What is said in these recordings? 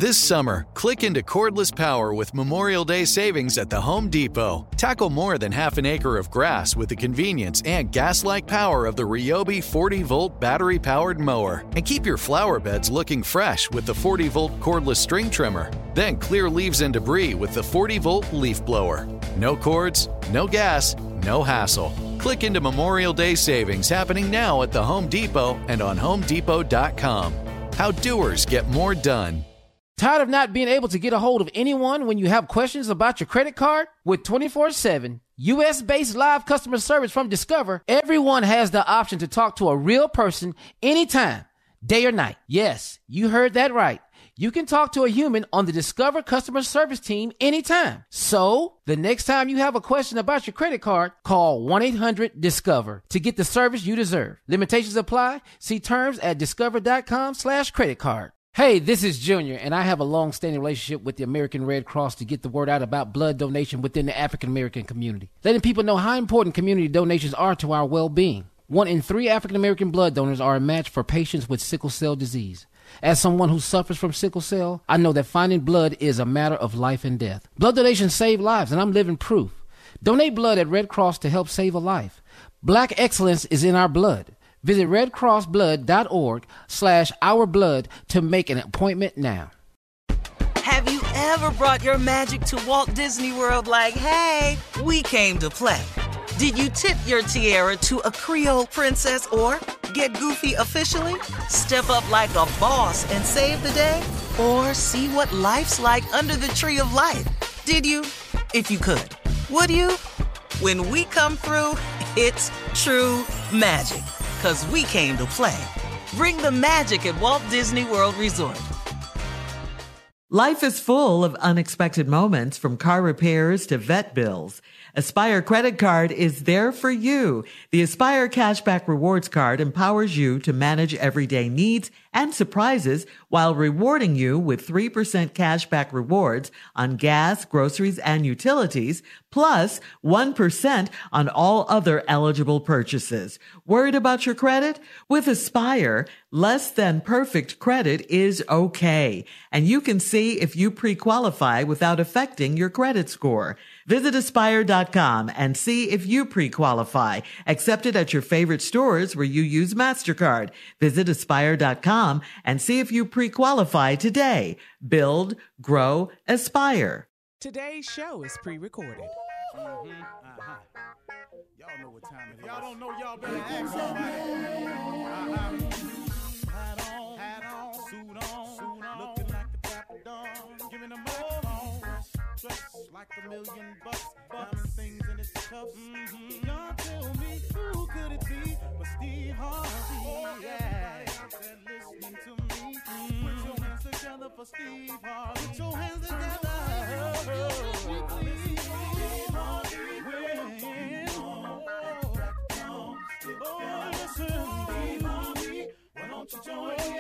This summer, click into cordless power with Memorial Day savings at the Home Depot. Tackle more than half an acre of grass with the convenience and gas-like power of the Ryobi 40-volt battery-powered mower. And keep your flower beds looking fresh with the 40-volt cordless string trimmer. Then clear leaves and debris with the 40-volt leaf blower. No cords, no gas, no hassle. Click into Memorial Day savings happening now at the Home Depot and on HomeDepot.com. How doers get more done. Tired of not being able to get a hold of anyone when you have questions about your credit card? With 24/7 U.S.-based live customer service from Discover, everyone has the option to talk to a real person anytime, day or night. Yes, you heard that right. You can talk to a human on the Discover customer service team anytime. So, the next time you have a question about your credit card, call 1-800-DISCOVER to get the service you deserve. Limitations apply. See terms at discover.com/creditcard. Hey, this is Junior, and I have a long-standing relationship with the American Red Cross to get the word out about blood donation within the African-American community, letting people know how important community donations are to our well-being. 1 in 3 African-American blood donors are a match for patients with sickle cell disease. As someone who suffers from sickle cell, I know that finding blood is a matter of life and death. Blood donations save lives, and I'm living proof. Donate blood at Red Cross to help save a life. Black excellence is in our blood. Visit redcrossblood.org/ourblood to make an appointment now. Have you ever brought your magic to Walt Disney World like, hey, we came to play? Did you tip your tiara to a Creole princess or get goofy officially? Step up like a boss and save the day? Or see what life's like under the tree of life? Did you? If you could. Would you? When we come through, it's true magic. 'Cause we came to play. Bring the magic at Walt Disney World Resort. Life is full of unexpected moments, from car repairs to vet bills. Aspire Credit Card is there for you. The Aspire Cashback Rewards Card empowers you to manage everyday needs and surprises while rewarding you with 3% cashback rewards on gas, groceries, and utilities, plus 1% on all other eligible purchases. Worried about your credit? With Aspire, less than perfect credit is okay, and you can see if you pre-qualify without affecting your credit score. Visit Aspire.com and see if you pre-qualify. Accepted at your favorite stores where you use MasterCard. Visit Aspire.com and see if you pre-qualify today. Build, grow, aspire. Today's show is pre-recorded. Y'all know what time it is. Y'all don't know, y'all better ask somebody. Hat on, suit on, looking like the Dapper Dawn, giving them all dressed like $1 million, diamond things in its cuffs. Y'all tell me, who could it be but Steve Harvey? Yeah, listening to me. Put your hands together for Steve Harvey. Put your hands together. Steve Harvey. Listen, Steve Harvey. Why don't you join me?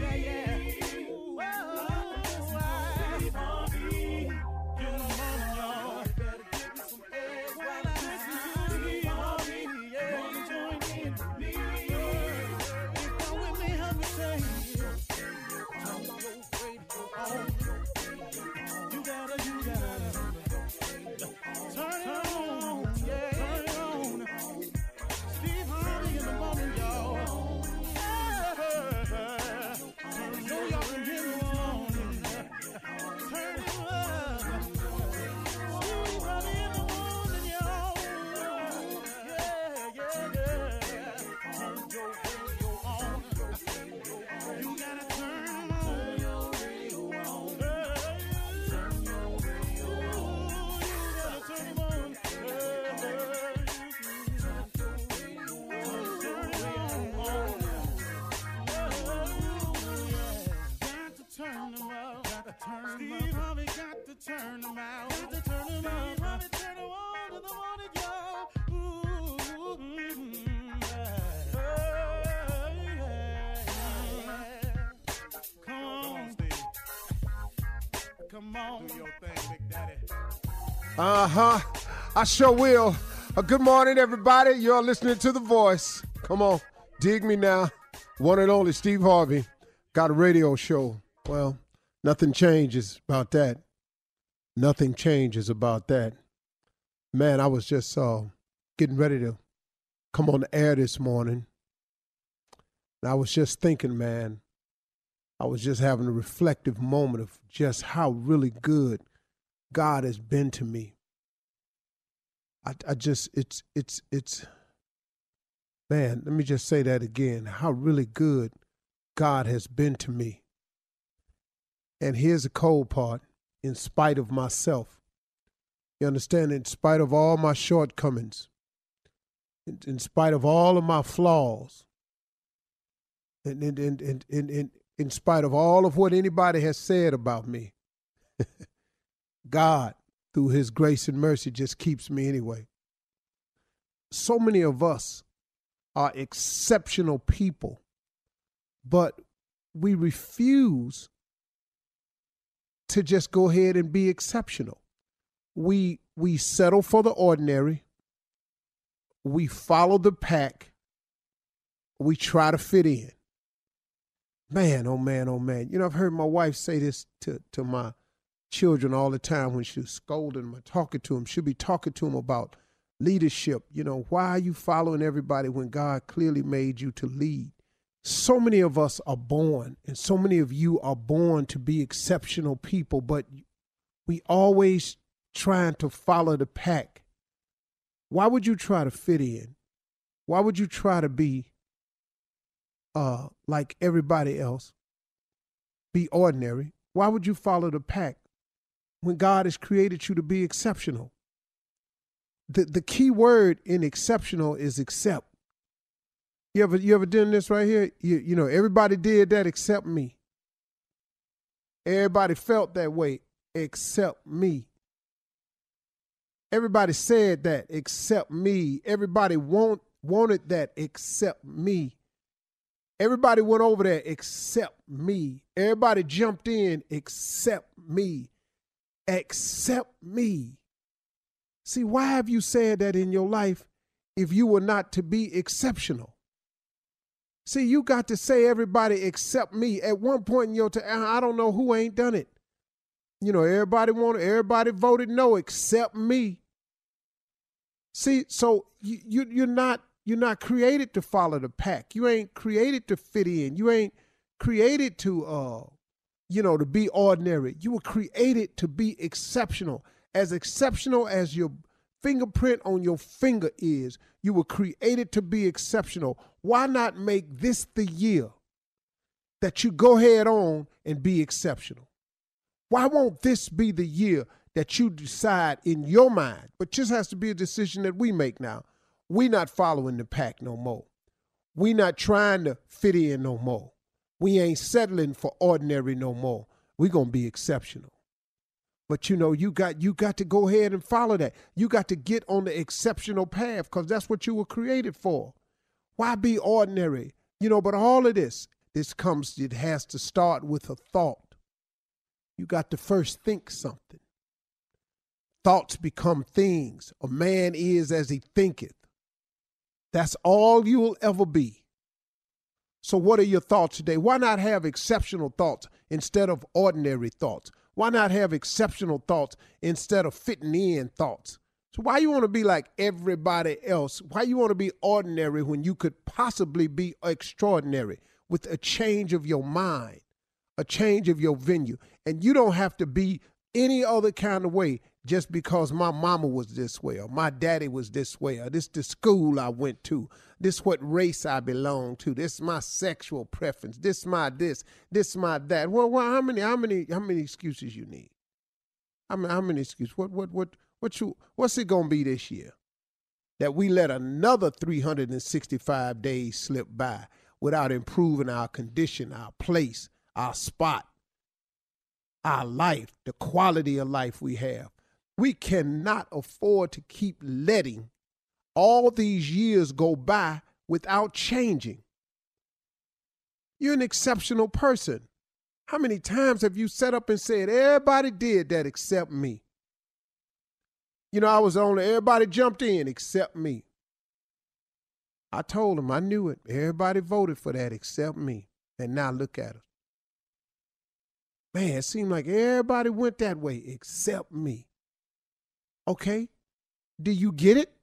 Steve Harvey got to turn them out. Got to turn them out. Steve Harvey turn them on to the morning, y'all. Come on, Steve. Come on. Do your thing, Big Daddy. I sure will. Good morning, everybody. You're listening to The Voice. Come on. Dig me now. One and only Steve Harvey got a radio show. Well, Nothing changes about that. Nothing changes about that. Man, I was just getting ready to come on the air this morning. And I was just thinking, man, I was just having a reflective moment of just how really good God has been to me. Man, let me just say that again, how really good God has been to me. And here's the cold part, in spite of myself. You understand, in spite of all my shortcomings, in spite of all of my flaws, and in spite of all of what anybody has said about me, God, through his grace and mercy, just keeps me anyway. So many of us are exceptional people, but we refuse to just go ahead and be exceptional. We settle for the ordinary. We follow the pack. We try to fit in. Man, oh man, oh man. You know, I've heard my wife say this to my children all the time when she was scolding them or talking to them. She'll be talking to them about leadership. You know, why are you following everybody when God clearly made you to lead? So many of us are born, and so many of you are born to be exceptional people, but we always trying to follow the pack. Why would you try to fit in? Why would you try to be like everybody else? Be ordinary. Why would you follow the pack when God has created you to be exceptional? The key word in exceptional is accept. You ever done this right here? You know, everybody did that except me. Everybody felt that way except me. Everybody said that except me. Everybody wanted that except me. Everybody went over there except me. Everybody jumped in except me. Except me. See, why have you said that in your life if you were not to be exceptional? See, you got to say everybody except me. At one point in your time, I don't know who ain't done it. You know, everybody voted no except me. See, so you're not created to follow the pack. You ain't created to fit in. You ain't created to to be ordinary. You were created to be exceptional as your fingerprint on your finger is. You were created to be exceptional. Why not make this the year that you go head on and be exceptional? Why won't this be the year that you decide in your mind, but just has to be a decision that we make now. We not following the pack no more. We not trying to fit in no more. We ain't settling for ordinary no more. We going to be exceptional. But you know, you got to go ahead and follow that. You got to get on the exceptional path because that's what you were created for. Why be ordinary? You know, but all of it has to start with a thought. You got to first think something. Thoughts become things. A man is as he thinketh. That's all you will ever be. So what are your thoughts today? Why not have exceptional thoughts instead of ordinary thoughts? Why not have exceptional thoughts instead of fitting in thoughts? So why you want to be like everybody else? Why you want to be ordinary when you could possibly be extraordinary with a change of your mind, a change of your venue? And you don't have to be any other kind of way just because my mama was this way or my daddy was this way or this the school I went to, this what race I belong to, this my sexual preference, this my that. Well, how many excuses you need? How many excuses? What's it gonna be this year that we let another 365 days slip by without improving our condition, our place, our spot, our life, the quality of life we have? We cannot afford to keep letting all these years go by without changing. You're an exceptional person. How many times have you sat up and said, everybody did that except me? You know, I was only, everybody jumped in except me. I told them, I knew it. Everybody voted for that except me. And now look at us. Man, it seemed like everybody went that way except me. Okay? Do you get it?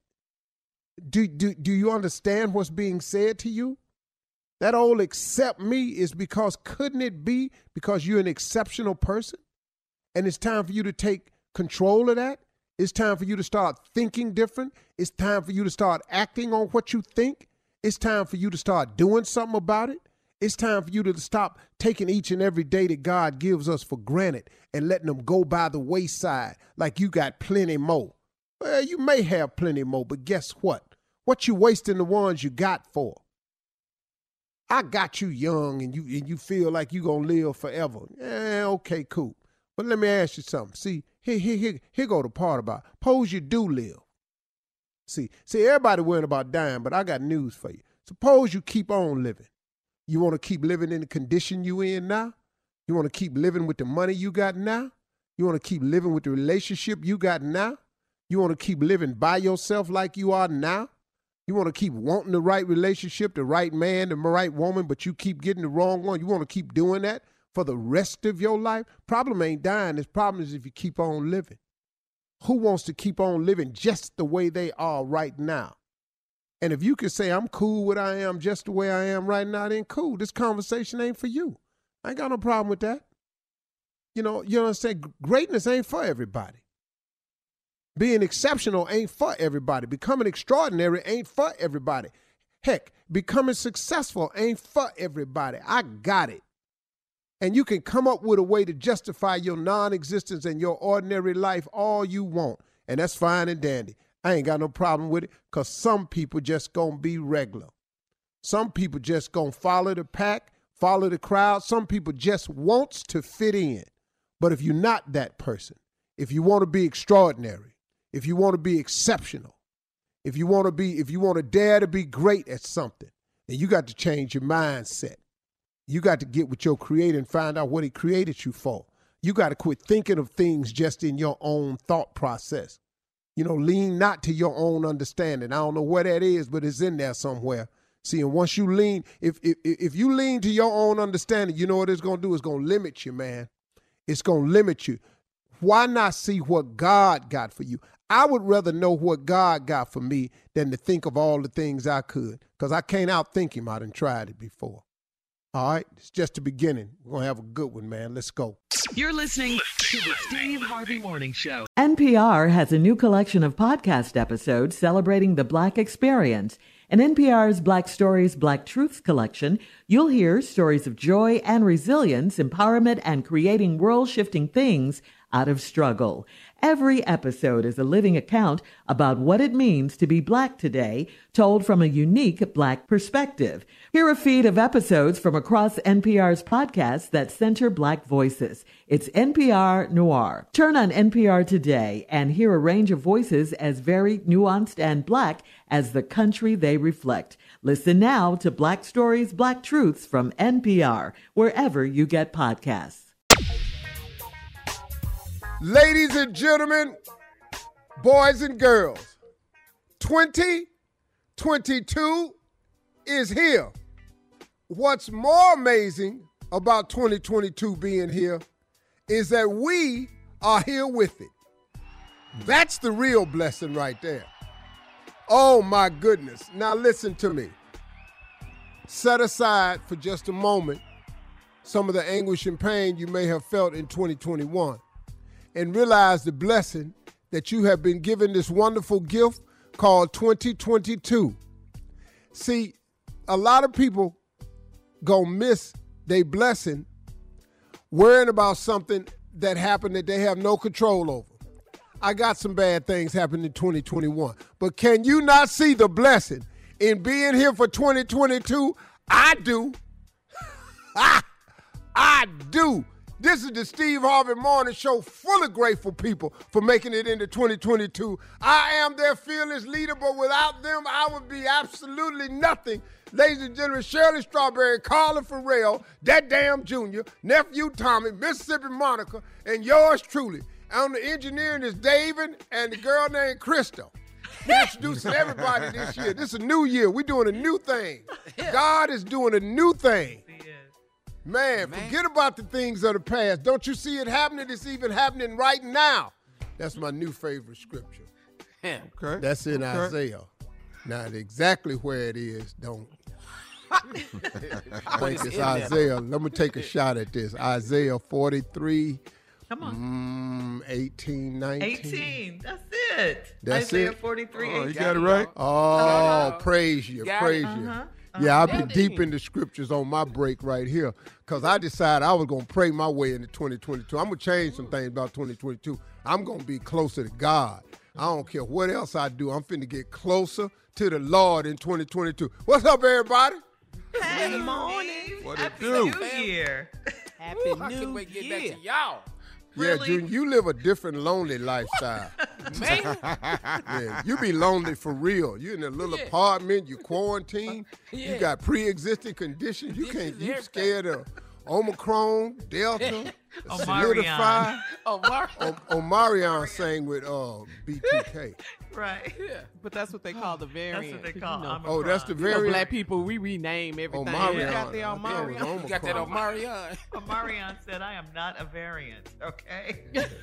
Do you understand what's being said to you? That old "except me" is because, couldn't it be because you're an exceptional person? And it's time for you to take control of that. It's time for you to start thinking different. It's time for you to start acting on what you think. It's time for you to start doing something about it. It's time for you to stop taking each and every day that God gives us for granted and letting them go by the wayside like you got plenty more. Well, you may have plenty more, but guess what? What you wasting the ones you got for? I got you young and you feel like you going to live forever. Okay, cool. But let me ask you something. See, here go the part about, suppose you do live. See, everybody worrying about dying, but I got news for you. Suppose you keep on living. You want to keep living in the condition you in now? You want to keep living with the money you got now? You want to keep living with the relationship you got now? You want to keep living by yourself like you are now? You want to keep wanting the right relationship, the right man, the right woman, but you keep getting the wrong one? You want to keep doing that for the rest of your life? Problem ain't dying. The problem is if you keep on living. Who wants to keep on living just the way they are right now? And if you can say, I'm cool with I am just the way I am right now, then cool. This conversation ain't for you. I ain't got no problem with that. You know what I'm saying? Greatness ain't for everybody. Being exceptional ain't for everybody. Becoming extraordinary ain't for everybody. Heck, becoming successful ain't for everybody. I got it. And you can come up with a way to justify your non-existence and your ordinary life all you want. And that's fine and dandy. I ain't got no problem with it because some people just going to be regular. Some people just going to follow the pack, follow the crowd. Some people just wants to fit in. But if you're not that person, if you want to be extraordinary, if you want to be exceptional, if you want to dare to be great at something, then you got to change your mindset. You got to get with your creator and find out what he created you for. You got to quit thinking of things just in your own thought process. Lean not to your own understanding. I don't know where that is, but it's in there somewhere. See, and once you lean, if you lean to your own understanding, you know what it's going to do? It's going to limit you, man. It's going to limit you. Why not see what God got for you? I would rather know what God got for me than to think of all the things I could, because I can't outthink him. I done tried it before. All right, it's just the beginning. We're going to have a good one, man. Let's go. You're listening to the Steve Harvey Morning Show. NPR has a new collection of podcast episodes celebrating the Black experience. In NPR's Black Stories, Black Truths collection, you'll hear stories of joy and resilience, empowerment, and creating world-shifting things out of struggle. Every episode is a living account about what it means to be Black today, told from a unique Black perspective. Hear a feed of episodes from across NPR's podcasts that center Black voices. It's NPR Noir. Turn on NPR today and hear a range of voices as varied, nuanced, and Black as the country they reflect. Listen now to Black Stories, Black Truths from NPR, wherever you get podcasts. Ladies and gentlemen, boys and girls, 2022 is here. What's more amazing about 2022 being here is that we are here with it. That's the real blessing right there. Oh my goodness. Now listen to me. Set aside for just a moment some of the anguish and pain you may have felt in 2021. And realize the blessing that you have been given this wonderful gift called 2022. See, a lot of people gonna miss their blessing worrying about something that happened that they have no control over. I got some bad things happening in 2021, but can you not see the blessing in being here for 2022? I do. I do. This is the Steve Harvey Morning Show, full of grateful people for making it into 2022. I am their fearless leader, but without them, I would be absolutely nothing. Ladies and gentlemen, Shirley Strawberry, Carla Farrell, that damn Junior, Nephew Tommy, Mississippi Monica, and yours truly. On the engineering is David and the girl named Crystal. We're introducing everybody this year. This is a new year. We're doing a new thing. God is doing a new thing. Man, forget about the things of the past. Don't you see it happening? It's even happening right now. That's my new favorite scripture. Okay. That's in Isaiah. Now, exactly where it is, don't. I think it's Isaiah. Let me take a shot at this. Isaiah 43. Come on. 18, 19. 18. That's it. That's Isaiah it? 43. Oh, you got it right? Oh, praise you. Praise you. Yeah, I've been Got it. deep in the scriptures on my break right here because I decided I was going to pray my way into 2022. I'm going to change some things about 2022. I'm going to be closer to God. I don't care what else I do. I'm finna get closer to the Lord in 2022. What's up, everybody? Good morning. What it Happy do? New Year. Happy I can't New wait to get back Year. to y'all. Yeah, Really? Junior, you live a different lonely lifestyle. Man, Yeah, you be lonely for real. You in a little apartment, you quarantined, you got pre-existing conditions. You can't, you scared of Omicron, Delta, Solidify. Omarion sang with B2K. Right. But that's what they call the That's variant. what they call Omicron. Oh, that's the You know, variant? black people, we rename everything. Omarion. You got the I thought it was Omarion. you got that Omicron. Omarion. Omarion said, I am not a variant, okay?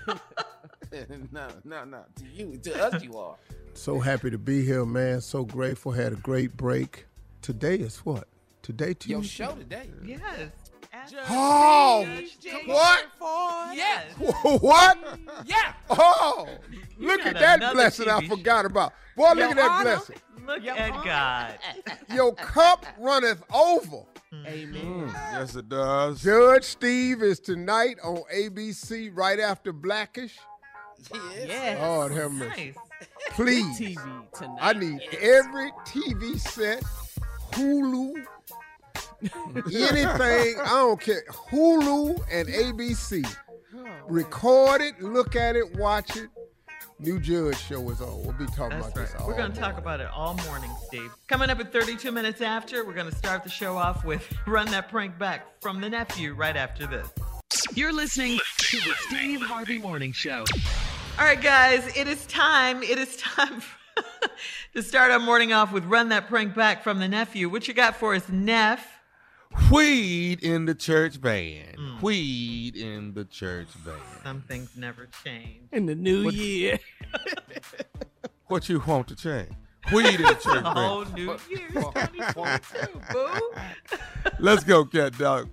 No. To us, you are. So happy to be here, man. So grateful. Had a great break. Today is what? Today Tuesday? Your show today. Yes. Oh, what? Yes. What? Yeah. Oh, look got at that another blessing I TV forgot about. Boy, look at that Honor. blessing. Look at God. Your cup runneth over. Amen. Yes, it does. Judge Steve is tonight on ABC right after Blackish. Yes. Lord have mercy. Nice. Please, TV tonight. I need every TV set, Hulu, anything, I don't care. Hulu and ABC. Record it, look at it, watch it. New Judge show is on. We'll be talking That's about this right. all We're going to morning. talk about it all morning, Steve. Coming up at 32 minutes after, we're going to start the show off with Run That Prank Back from the Nephew right after this. You're listening to the Steve Harvey Morning Show. All right, guys, it is time. It is time to start our morning off with Run That Prank Back from the Nephew. What you got for us, Neff? Weed in the church band. Weed in the church band. Some things never change. In the new year. What you want to change? Weed in the church The whole band. new year is 2022, boo. Let's go, cat dog.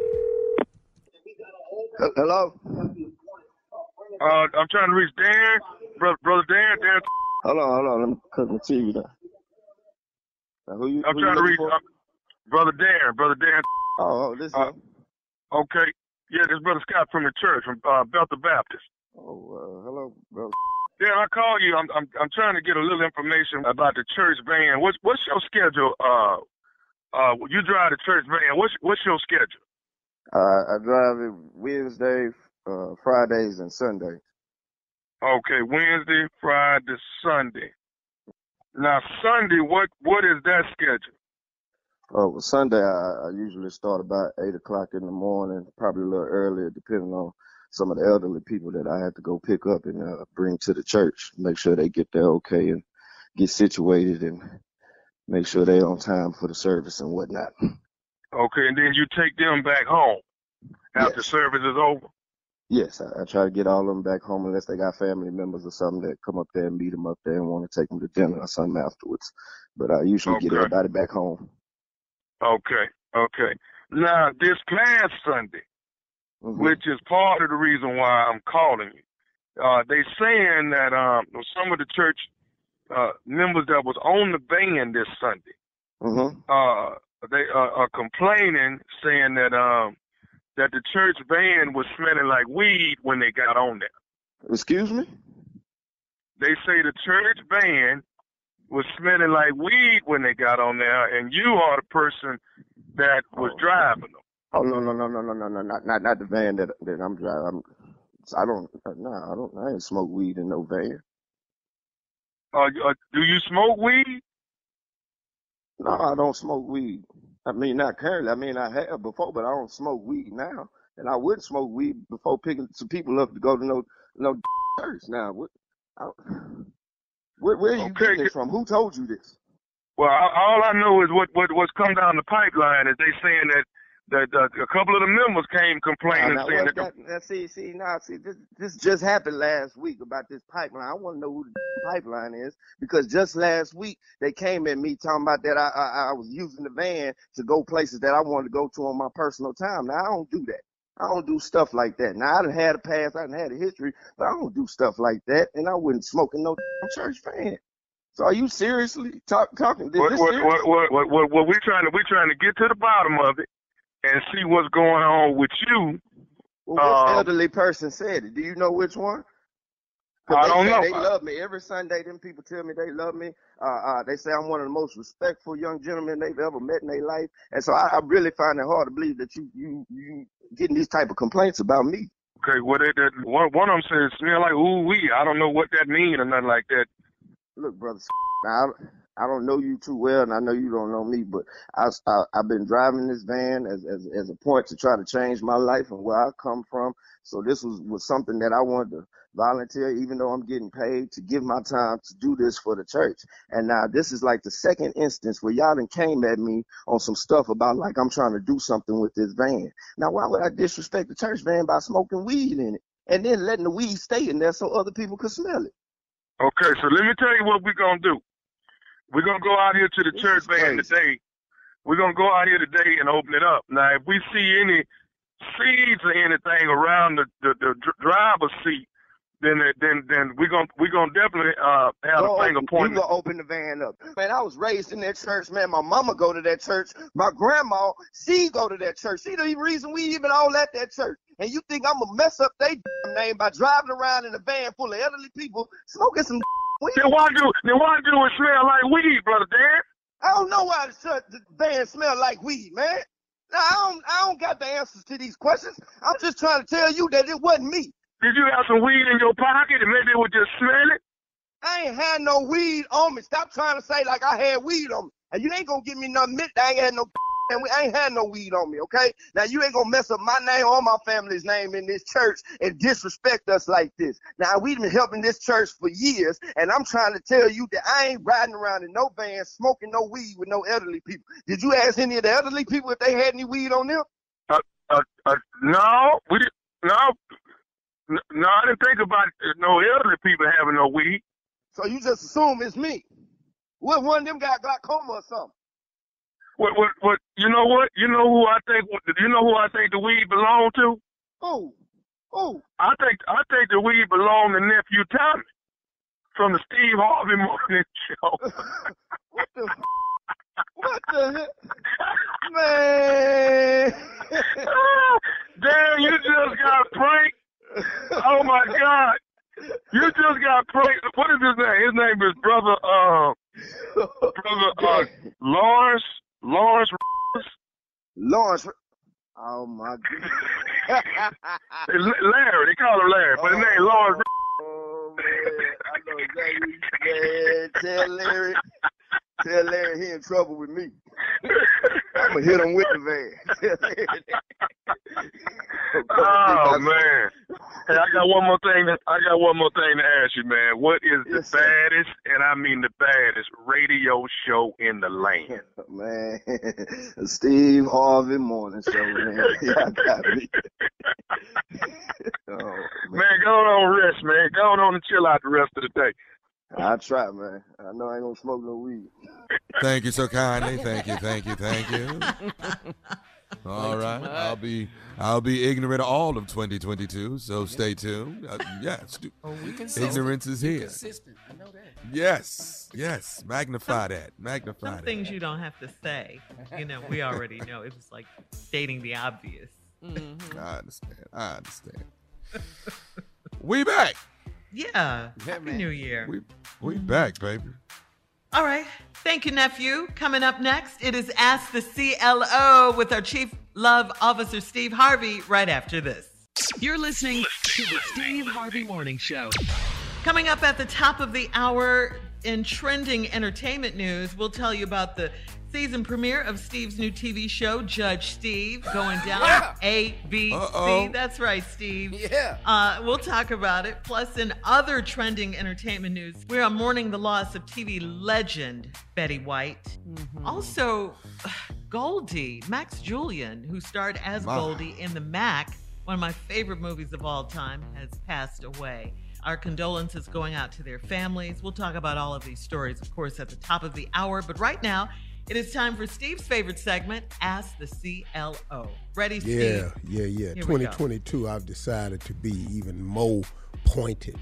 Hello? I'm trying to reach Dan, brother Dan. Hold on. Let me cut my TV down. Now, I'm trying to reach brother Dan. Oh, this is... Okay. Yeah, this brother Scott from the church, from Bethel Baptist. Hello, brother. Dan, I call you. I'm trying to get a little information about the church band. What's your schedule? You drive the church band. What's your schedule? I drive it Wednesday, Fridays, and Sundays. Okay, Wednesday, Friday, Sunday. Now Sunday, what is that schedule? Well, Sunday, I usually start about 8 o'clock in the morning, probably a little earlier, depending on some of the elderly people that I have to go pick up and bring to the church. Make sure they get there okay and get situated and make sure they're on time for the service and whatnot. Okay, and then you take them back home after service is over? Yes, I try to get all of them back home unless they got family members or something that come up there and meet them up there and want to take them to dinner or something afterwards. But I usually get everybody back home. Okay. Now, this past Sunday, which is part of the reason why I'm calling you, they saying that some of the church members that was on the band this Sunday, they are complaining, saying that the church band was smelling like weed when they got on there. Excuse me? They say the church band was smelling like weed when they got on there, and you are the person that was driving them. Oh, no, not the van that I'm driving. I ain't smoke weed in no van. Do you smoke weed? No, I don't smoke weed. I mean, not currently. I mean, I have before, but I don't smoke weed now. And I would smoke weed before picking some people up to go to no church. Now, where are you getting this from? Who told you this? Well, all I know is what's come down the pipeline is they saying that a couple of the members came complaining and saying that. This just happened last week about this pipeline. I want to know who the pipeline is, because just last week they came at me talking about that I was using the van to go places that I wanted to go to on my personal time. Now, I don't do that. I don't do stuff like that. Now, I done had a past, I done had a history, but I don't do stuff like that, and I wouldn't smoke in no church van. So are you seriously talking? What we're trying to get to the bottom of it and see what's going on with you. Well, which elderly person said it? Do you know which one? I don't know. They love me. Every Sunday, them people tell me they love me. They say I'm one of the most respectful young gentlemen they've ever met in their life. And so I really find it hard to believe that you getting these type of complaints about me. Okay, well, one of them says smell like ooh-wee. I don't know what that means or nothing like that. Look, brother, now, I don't know you too well, and I know you don't know me, but I've been driving this van as a point to try to change my life and where I come from. So this was something that I wanted to volunteer, even though I'm getting paid, to give my time to do this for the church. And now this is like the second instance where y'all done came at me on some stuff about like I'm trying to do something with this van. Now, why would I disrespect the church van by smoking weed in it and then letting the weed stay in there so other people could smell it? Okay, so let me tell you what we're going to do. We're going to go out here to the church van today. We're going to go out here today and open it up. Now, if we see any seeds or anything around the driver's seat, then we're gonna definitely have a finger pointing. You gonna open the van up. Man, I was raised in that church, man. My mama go to that church. My grandma, she go to that church. She the reason we even all at that church. And you think I'm gonna mess up their name by driving around in a van full of elderly people smoking some weed? Then why do it smell like weed, brother Dan? I don't know why the van smell like weed, man. Now, I don't got the answers to these questions. I'm just trying to tell you that it wasn't me. Did you have some weed in your pocket and maybe it was just smelling? I ain't had no weed on me. Stop trying to say like I had weed on me. And you ain't gonna give me nothing. I ain't had no I ain't had no weed on me, okay? Now, you ain't gonna mess up my name or my family's name in this church and disrespect us like this. Now, we've been helping this church for years, and I'm trying to tell you that I ain't riding around in no van smoking no weed with no elderly people. Did you ask any of the elderly people if they had any weed on them? No, we didn't. No, I didn't think about no elderly people having no weed. So you just assume it's me? What, one of them got glaucoma or something? What? You know what? You know who I think? You know who I think the weed belong to? Who? I think the weed belong to nephew Tommy from the Steve Harvey Morning Show. What the heck? Man. Damn, you just got pranked. Oh my God. You just got pranked. What is his name? His name is brother Lawrence. Oh my God. Larry, they call him Larry, but his name is Lawrence. Oh man, I know exactly what you said. Tell Larry he in trouble with me. I'm gonna hit him with the van. Oh man. Hey, I got one more thing to ask you, man. What is the baddest, and I mean the baddest, radio show in the land? Man, Steve Harvey Morning Show, man. Y'all got me. Man, go on rest, man. Go on and chill out the rest of the day. I'll try, man. I know I ain't gonna smoke no weed. Thank you so kindly. Thank you. All right. I'll be ignorant of all of 2022, so stay tuned. Ignorance is here. Consistent. I know that. Yes. Magnify that. Some things you don't have to say. We already know. It was like stating the obvious. Mm-hmm. I understand. We back. Yeah. Happy New Year. We back, baby. All right. Thank you, nephew. Coming up next, it is Ask the CLO with our Chief Love Officer, Steve Harvey, right after this. You're listening to the Steve Harvey Morning Show. Coming up at the top of the hour in trending entertainment news, we'll tell you about the season premiere of Steve's new TV show, Judge Steve, going down ABC. That's right, Steve. Yeah. We'll talk about it. Plus, in other trending entertainment news, we are mourning the loss of TV legend Betty White. Mm-hmm. Also, Goldie, Max Julian, who starred as Goldie in The Mac, one of my favorite movies of all time, has passed away. Our condolences going out to their families. We'll talk about all of these stories, of course, at the top of the hour. But right now, it is time for Steve's favorite segment, Ask the CLO. Ready, Steve? Yeah. Here 2022, I've decided to be even more pointed.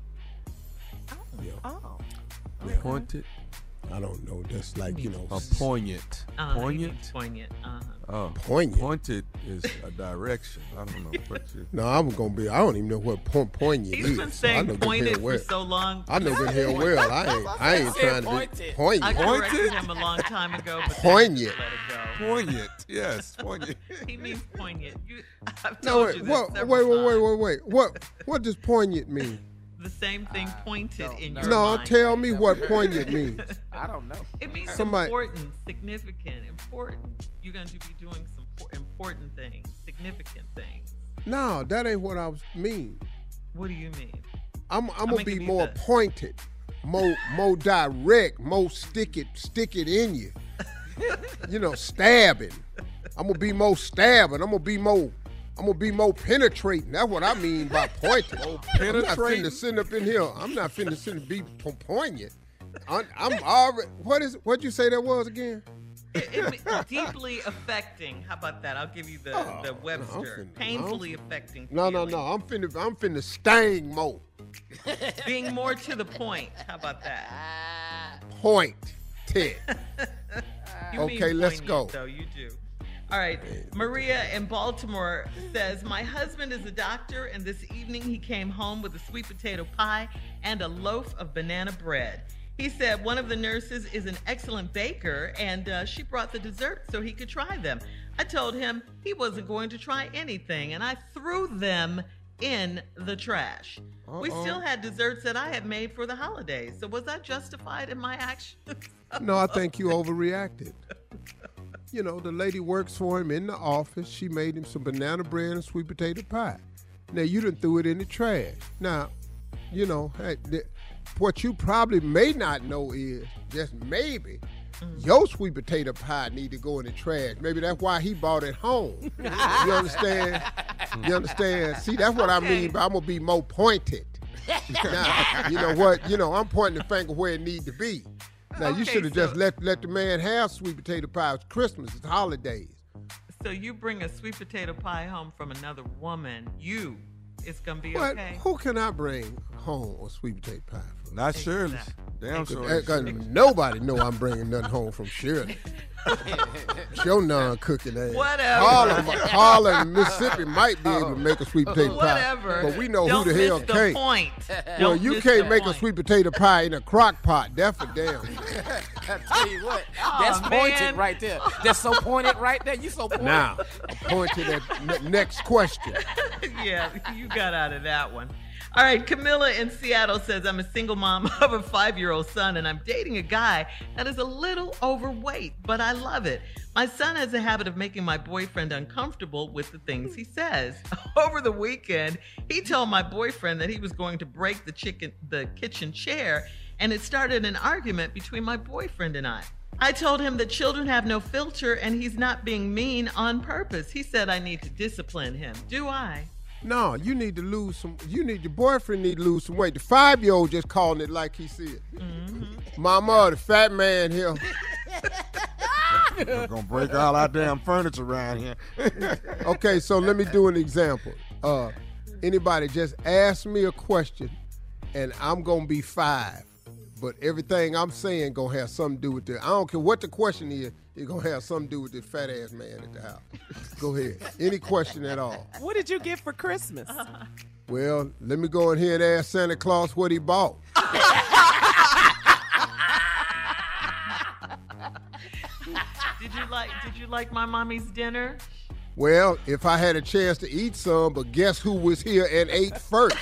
Pointed? I don't know. That's like, poignant. Poignant? Poignant. Poignant. Pointed is a direction. I don't know what you. No, I don't even know what poignant is. He's been saying pointed for so long. I know good hell well. I ain't trying to be poignant. I corrected him a long time ago. But Poignant. Let it go. Poignant. Yes, poignant. He means poignant. I've No, told you this several times. wait. What does poignant mean? The same thing pointed in your No, mind. tell me what poignant means. I don't know. It means Somebody- important, significant, important. You're going to be doing some important things, significant things. No, that ain't what I was mean. What do you mean? I'm gonna be give you more this. pointed, more direct, more stick it in you. Stabbing. I'm gonna be more stabbing. I'm gonna be more penetrating. That's what I mean by pointed. I'm not finna sit up in here. I'm not finna sit and be poignant. I'm already. What'd you say that was again? It deeply affecting. How about that? I'll give you the Webster. Painfully affecting. No. I'm finna sting more. Being more to the point. How about that? Point. You Okay, mean let's poignant, go. Though you do. All right, Maria in Baltimore says, my husband is a doctor, and this evening he came home with a sweet potato pie and a loaf of banana bread. He said one of the nurses is an excellent baker, and she brought the desserts so he could try them. I told him he wasn't going to try anything, and I threw them in the trash. We still had desserts that I had made for the holidays, so was I justified in my actions? No, I think you overreacted. The lady works for him in the office. She made him some banana bread and sweet potato pie. Now, you done threw it in the trash. Now, what you probably may not know is, just maybe, your sweet potato pie need to go in the trash. Maybe that's why he bought it home. You understand? See, that's what I mean by I'm going to be more pointed. Now, you know what? I'm pointing the finger where it need to be. Now, you should have just let the man have sweet potato pie. It's Christmas. It's holidays. So you bring a sweet potato pie home from another woman, it's going to be What? okay. Who can I bring home a sweet potato pie from? Not Shirley. Damn sure. Nobody know I'm bringing nothing home from Shirley. Your non-cooking ass. Whatever. Harlem, Mississippi might be able to make a sweet potato pie. Whatever. But we know Don't who the hell miss the can't. point. Well, Don't you miss can't the make a point. sweet potato pie in a crock pot. That's for damn. I tell you what, that's pointed man. right there. That's so pointed right there. You so pointed. Now, I'm pointing at next question. Yeah, you got out of that one. All right, Camilla in Seattle says, I'm a single mom of a 5-year-old son, and I'm dating a guy that is a little overweight, but I love it. My son has a habit of making my boyfriend uncomfortable with the things he says. Over the weekend, he told my boyfriend that he was going to break the kitchen chair, and it started an argument between my boyfriend and I. I told him that children have no filter, and he's not being mean on purpose. He said I need to discipline him. Do I? No, you need to lose some. Your boyfriend need to lose some weight. The 5-year-old just calling it like he said. Mm-hmm. Mama, the fat man here. We're gonna break all our damn furniture around here. Okay, so let me do an example. Anybody just ask me a question, and I'm gonna be 5, but everything I'm saying gonna have something to do with it. I don't care what the question is. It's gonna have something to do with this fat ass man at the house. Go ahead. Any question at all. What did you get for Christmas? Well, let me go in here and ask Santa Claus what he bought. Did you like my mommy's dinner? Well, if I had a chance to eat some, but guess who was here and ate first?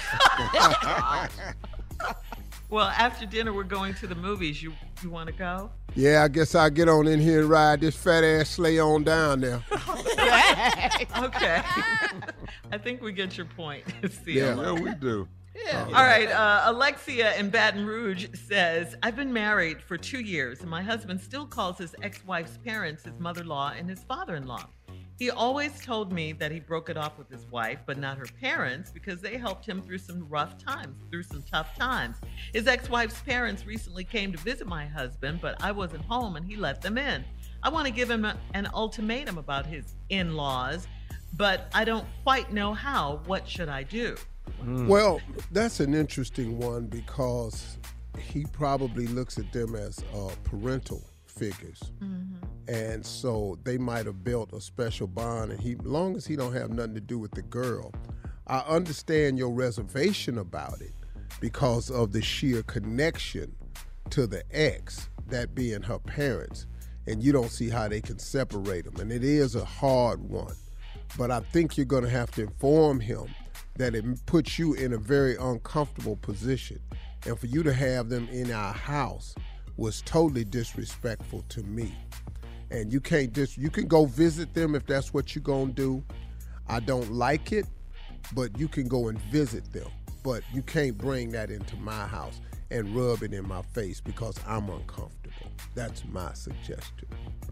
Well, after dinner, we're going to the movies. You want to go? Yeah, I guess I'll get on in here and ride this fat ass sleigh on down there. Okay. I think we get your point. Yeah, we do. All right. Alexia in Baton Rouge says, I've been married for 2 years, and my husband still calls his ex-wife's parents his mother-in-law and his father-in-law. He always told me that he broke it off with his wife, but not her parents, because they helped him through some tough times. His ex-wife's parents recently came to visit my husband, but I wasn't home and he let them in. I want to give him an ultimatum about his in-laws, but I don't quite know how. What should I do? Well, that's an interesting one because he probably looks at them as parental figures. And so they might have built a special bond, and as long as he don't have nothing to do with the girl, I understand your reservation about it because of the sheer connection to the ex, that being her parents, and you don't see how they can separate them. And it is a hard one, but I think you're going to have to inform him that it puts you in a very uncomfortable position, and for you to have them in our house was totally disrespectful to me. And you can go visit them if that's what you're going to do. I don't like it, but you can go and visit them. But you can't bring that into my house and rub it in my face because I'm uncomfortable. That's my suggestion.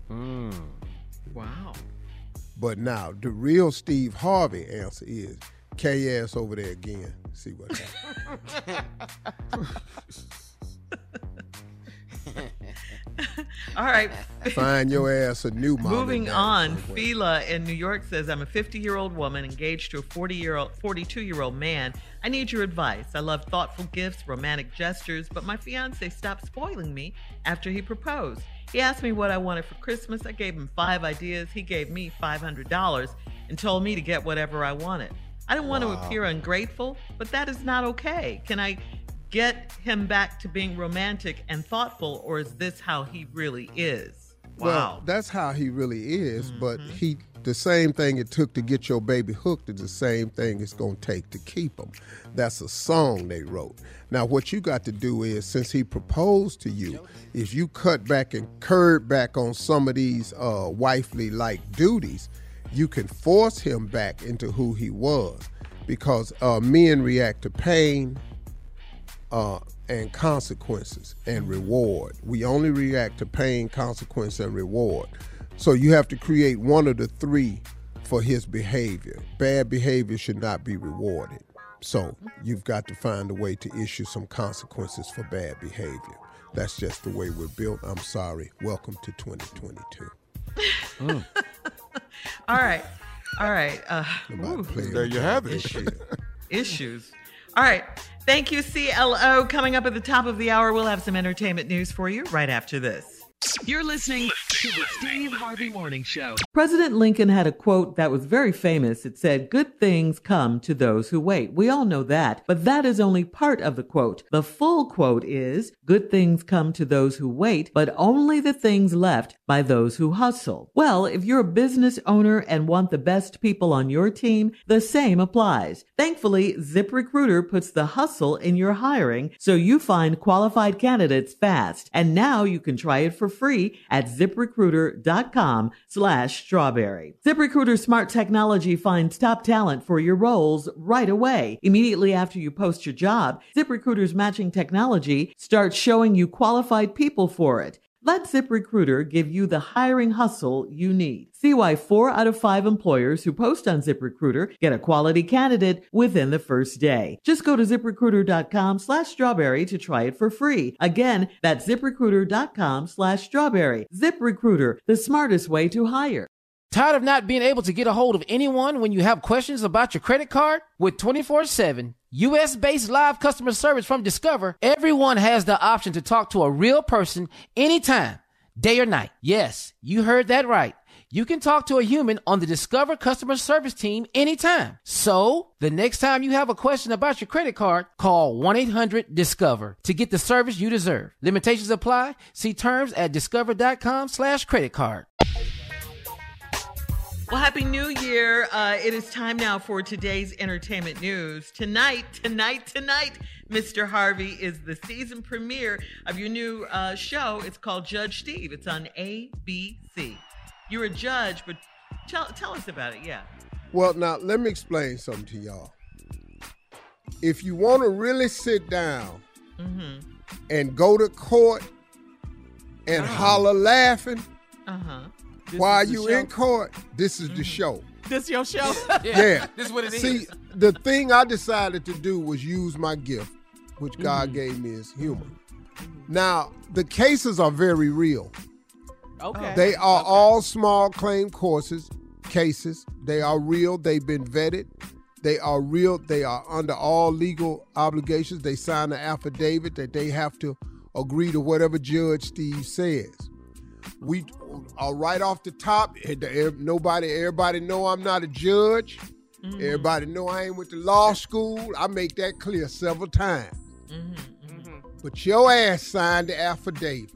Wow. But now, the real Steve Harvey answer is, K-ass over there again. See what happens. All right. Find your ass a new mom. Moving on, Fila in New York says, I'm a 50-year-old woman engaged to a 42-year-old man. I need your advice. I love thoughtful gifts, romantic gestures, but my fiance stopped spoiling me after he proposed. He asked me what I wanted for Christmas. I gave him 5 ideas. He gave me $500 and told me to get whatever I wanted. I didn't want to appear ungrateful, but that is not okay. Can I get him back to being romantic and thoughtful, or is this how he really is? Wow. Well, that's how he really is, but the same thing it took to get your baby hooked is the same thing it's going to take to keep him. That's a song they wrote. Now, what you got to do is, since he proposed to you, is you cut back and curb back on some of these wifely-like duties. You can force him back into who he was, because men react to pain, and consequences and reward. We only react to pain, consequence, and reward. So you have to create one of the 3 for his behavior. Bad behavior should not be rewarded. So you've got to find a way to issue some consequences for bad behavior. That's just the way we're built. I'm sorry. Welcome to 2022. All right. There you have it. Issues. All right. Thank you, CLO. Coming up at the top of the hour, we'll have some entertainment news for you right after this. You're listening to the Steve Harvey Morning Show. President Lincoln had a quote that was very famous. It said, "Good things come to those who wait." We all know that, but that is only part of the quote. The full quote is, "Good things come to those who wait, but only the things left by those who hustle." Well, if you're a business owner and want the best people on your team, the same applies. Thankfully, ZipRecruiter puts the hustle in your hiring so you find qualified candidates fast. And now you can try it for free at ZipRecruiter.com/strawberry. ZipRecruiter smart technology finds top talent for your roles right away. Immediately after you post your job, ZipRecruiter's matching technology starts showing you qualified people for it. Let ZipRecruiter give you the hiring hustle you need. See why 4 out of 5 employers who post on ZipRecruiter get a quality candidate within the first day. Just go to ZipRecruiter.com/strawberry to try it for free. Again, that's ZipRecruiter.com/strawberry. ZipRecruiter, the smartest way to hire. Tired of not being able to get a hold of anyone when you have questions about your credit card? With 24/7 U.S.-based live customer service from Discover, everyone has the option to talk to a real person anytime, day or night. Yes, you heard that right. You can talk to a human on the Discover customer service team anytime. So, the next time you have a question about your credit card, call 1-800-DISCOVER to get the service you deserve. Limitations apply. See terms at discover.com/creditcard. Well, Happy New Year. It is time now for today's entertainment news. Tonight, Mr. Harvey, is the season premiere of your new show. It's called Judge Steve. It's on ABC. You're a judge, but tell us about it, yeah. Well, now, let me explain something to y'all. if you want to really sit down and go to court and holler laughing while you in court, this is the show. This your show? Yeah. This is what it is. See, the thing I decided to do was use my gift, which God gave me, is humor. Now, the cases are very real. Okay. They are all small claim cases. They are real. They've been vetted. They are real. They are under all legal obligations. They sign an affidavit that they have to agree to whatever Judge Steve says. We are right off the top. Everybody know I'm not a judge. Everybody know I ain't went to law school. I make that clear several times. But your ass signed the affidavit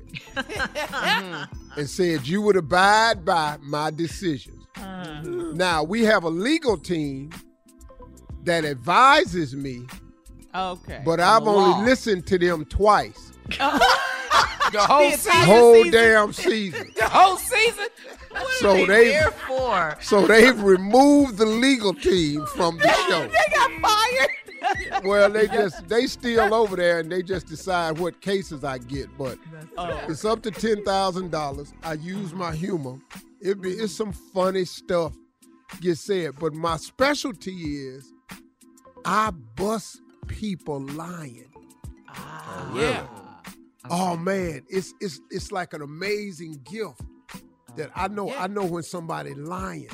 and said you would abide by my decisions. Now, we have a legal team that advises me, but I've only listened to them twice. The whole whole damn season. The whole season? What are they there for? So they've removed the legal team from the show. They got fired. Well, they still over there and they just decide what cases I get, but it's up to $10,000. I use my humor. It's some funny stuff get said, but my specialty is I bust people lying. Yeah. Oh man, it's like an amazing gift that I know when somebody lying.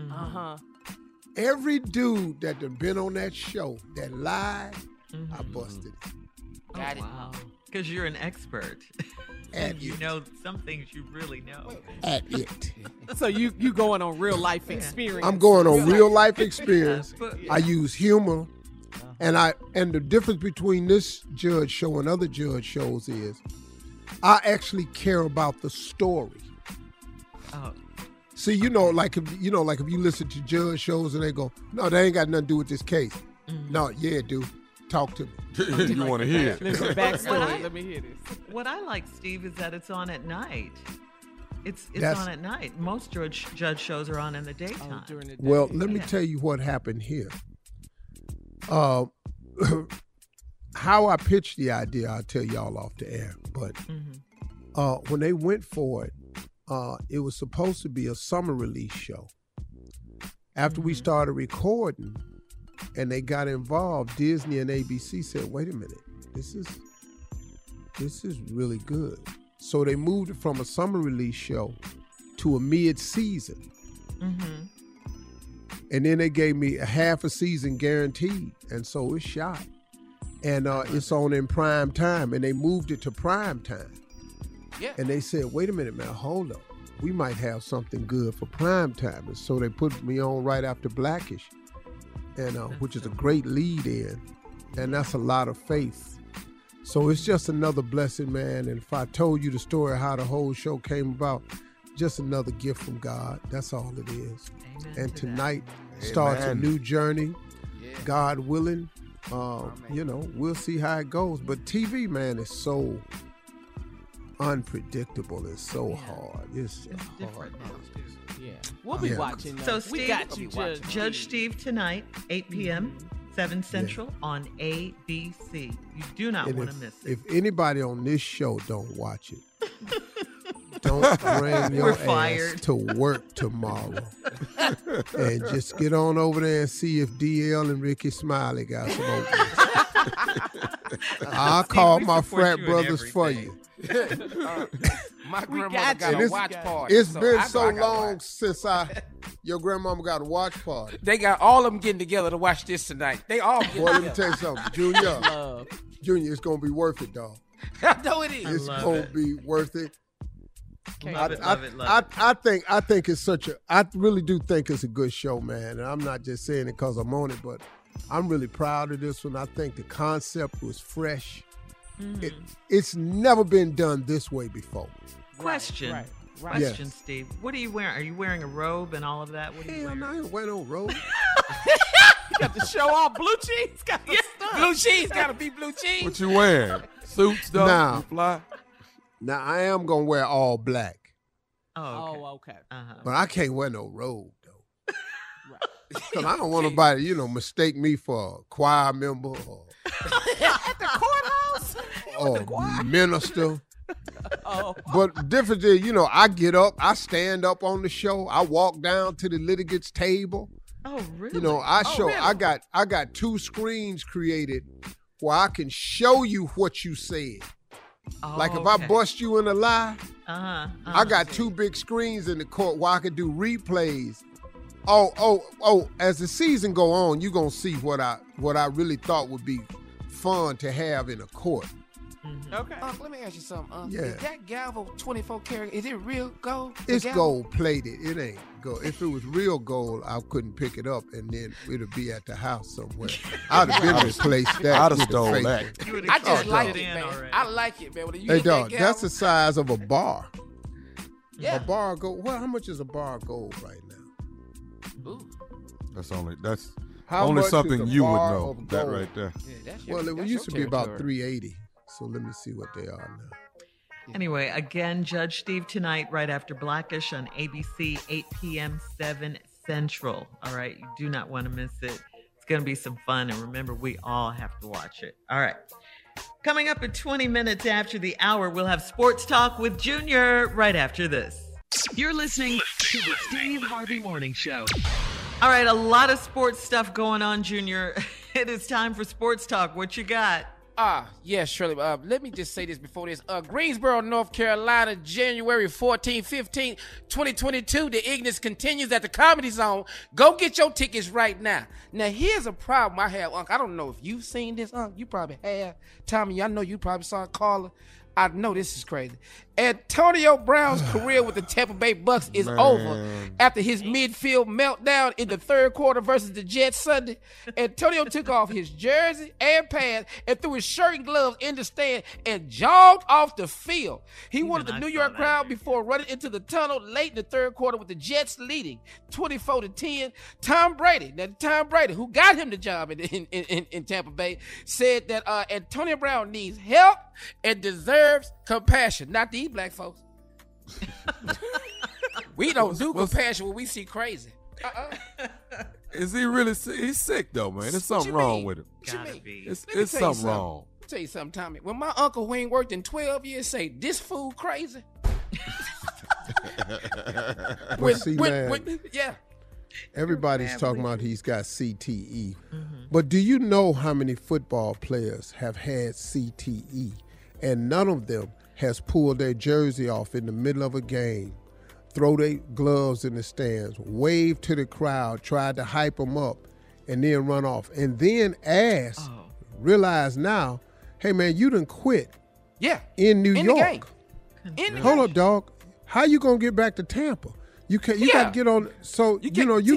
Every dude that done been on that show that lied, I busted it. Got it. Wow. Because you're an expert. And you know some things you really know. At it. So you going on real life experience. I'm going on real life experience. I use humor. And the difference between this judge show and other judge shows is I actually care about the story. Oh. See, like if you listen to judge shows and they go, no, that ain't got nothing to do with this case. No, yeah, it do. Talk to me. You want to hear it. Listen, backstory. Let me hear this. What I like, Steve, is that it's on at night. It's on at night. Most judge shows are on in the daytime. During the day. Well, let me tell you what happened here. How I pitched the idea, I'll tell y'all off the air. But when they went for it, it was supposed to be a summer release show. After we started recording and they got involved, Disney and ABC said, wait a minute, this is really good. So they moved it from a summer release show to a mid-season. And then they gave me a half a season guaranteed. And so it's shot. And it's on in prime time. And they moved it to prime time. Yeah. And they said, wait a minute, man, hold up. We might have something good for prime time. And so they put me on right after Blackish, and which is a great lead in. And that's a lot of faith. So it's just another blessing, man. And if I told you the story of how the whole show came about, just another gift from God. That's all it is. Amen and to tonight starts a new journey. God willing. We'll see how it goes. But TV, man, is so unpredictable. It's so hard. It's hard. Yeah. We'll be watching. So we Steve, got you, Judge Steve tonight, 8 p.m., 7 Central on ABC. You do not want to miss it. If anybody on this show don't watch it, don't bring your ass to work tomorrow. And just get on over there and see if DL and Ricky Smiley got some openings. I'll call my frat brothers for you. My grandmother got a watch party. It's been so long since your grandmama got a watch party. They got all of them getting together to watch this tonight. They all getting Boy, together. let me tell you something. Junior, it's going to be worth it, dog. I know it is. It's going to be worth it. Love it. I think it's I really do think it's a good show, man. And I'm not just saying it because I'm on it, but I'm really proud of this one. I think the concept was fresh. It's never been done this way before. Question, Yes. Steve. What are you wearing? Are you wearing a robe and all of that? What are you Hell wearing? no, I ain't wearing no robe. You got to show off blue cheese. Got the stuff. Blue cheese gotta be blue cheese. What you wearing? Suits, though? Nah. You fly? Now, I am going to wear all black. Oh, okay. Okay. Uh-huh. But I can't wear no robe, though. Because I don't want nobody, mistake me for a choir member or At the courthouse? or minister. Oh. But the difference is, I get up, I stand up on the show, I walk down to the litigants table. Oh, really? Really? I got 2 screens created where I can show you what you said. Like if I bust you in a lie, I got 2 big screens in the court where I can do replays. As the season go on, you're gonna see what I really thought would be fun to have in a court. Mm-hmm. Okay. Let me ask you something. Yeah. Is that gavel 24 karat? Is it real gold? It's gold plated. It ain't gold. If it was real gold, I couldn't pick it up, and then it'd be at the house somewhere. I'd have been replaced that. I'd have stole that. I just like it, man. Already. I like it, man. When you Hey, hit dog, that that's gavel, the size of a bar. Yeah. A bar of gold. Well, how much is a bar of gold right now? Ooh. That's How only much is something a you would bar know. of That gold? right there. Yeah, that's Well, it that's used to your be about territory. 380. So let me see what they are now. Anyway, again, Judge Steve tonight, right after Blackish on ABC, 8 p.m., 7 Central. All right, you do not want to miss it. It's going to be some fun, and remember, we all have to watch it. All right. Coming up at 20 minutes after the hour, we'll have Sports Talk with Junior right after this. You're listening to the Steve Harvey Morning Show. All right, a lot of sports stuff going on, Junior. It is time for Sports Talk. What you got? Yeah, Shirley. Let me just say this before this. Greensboro, North Carolina, January 14, 15, 2022. The Ignis continues at the Comedy Zone. Go get your tickets right now. Now, here's a problem I have, Unc. I don't know if you've seen this, Unc. You probably have. Tommy, I know you probably saw it. Carla. I know this is crazy. Antonio Brown's career with the Tampa Bay Bucks is over after his midfield meltdown in the third quarter versus the Jets Sunday. Antonio took off his jersey and pants and threw his shirt and gloves in the stand and jogged off the field. He wanted the New York crowd before running into the tunnel late in the third quarter with the Jets leading 24-10. Tom Brady, who got him the job in Tampa Bay, said that Antonio Brown needs help and deserves compassion. Not these black folks. We don't do compassion when we see crazy. Is he really sick? He's sick though, man. There's something wrong with him. It's something wrong. Let me tell you something, Tommy. When my uncle who ain't worked in 12 years say, this fool crazy. Yeah. Everybody's talking about he's got CTE. But do you know how many football players have had CTE and none of them has pulled their jersey off in the middle of a game, throw their gloves in the stands, wave to the crowd, tried to hype them up, and then run off. And then realize now, hey, man, you done quit in New York. Hold up, dog. How you going to get back to Tampa? You got to get on. So you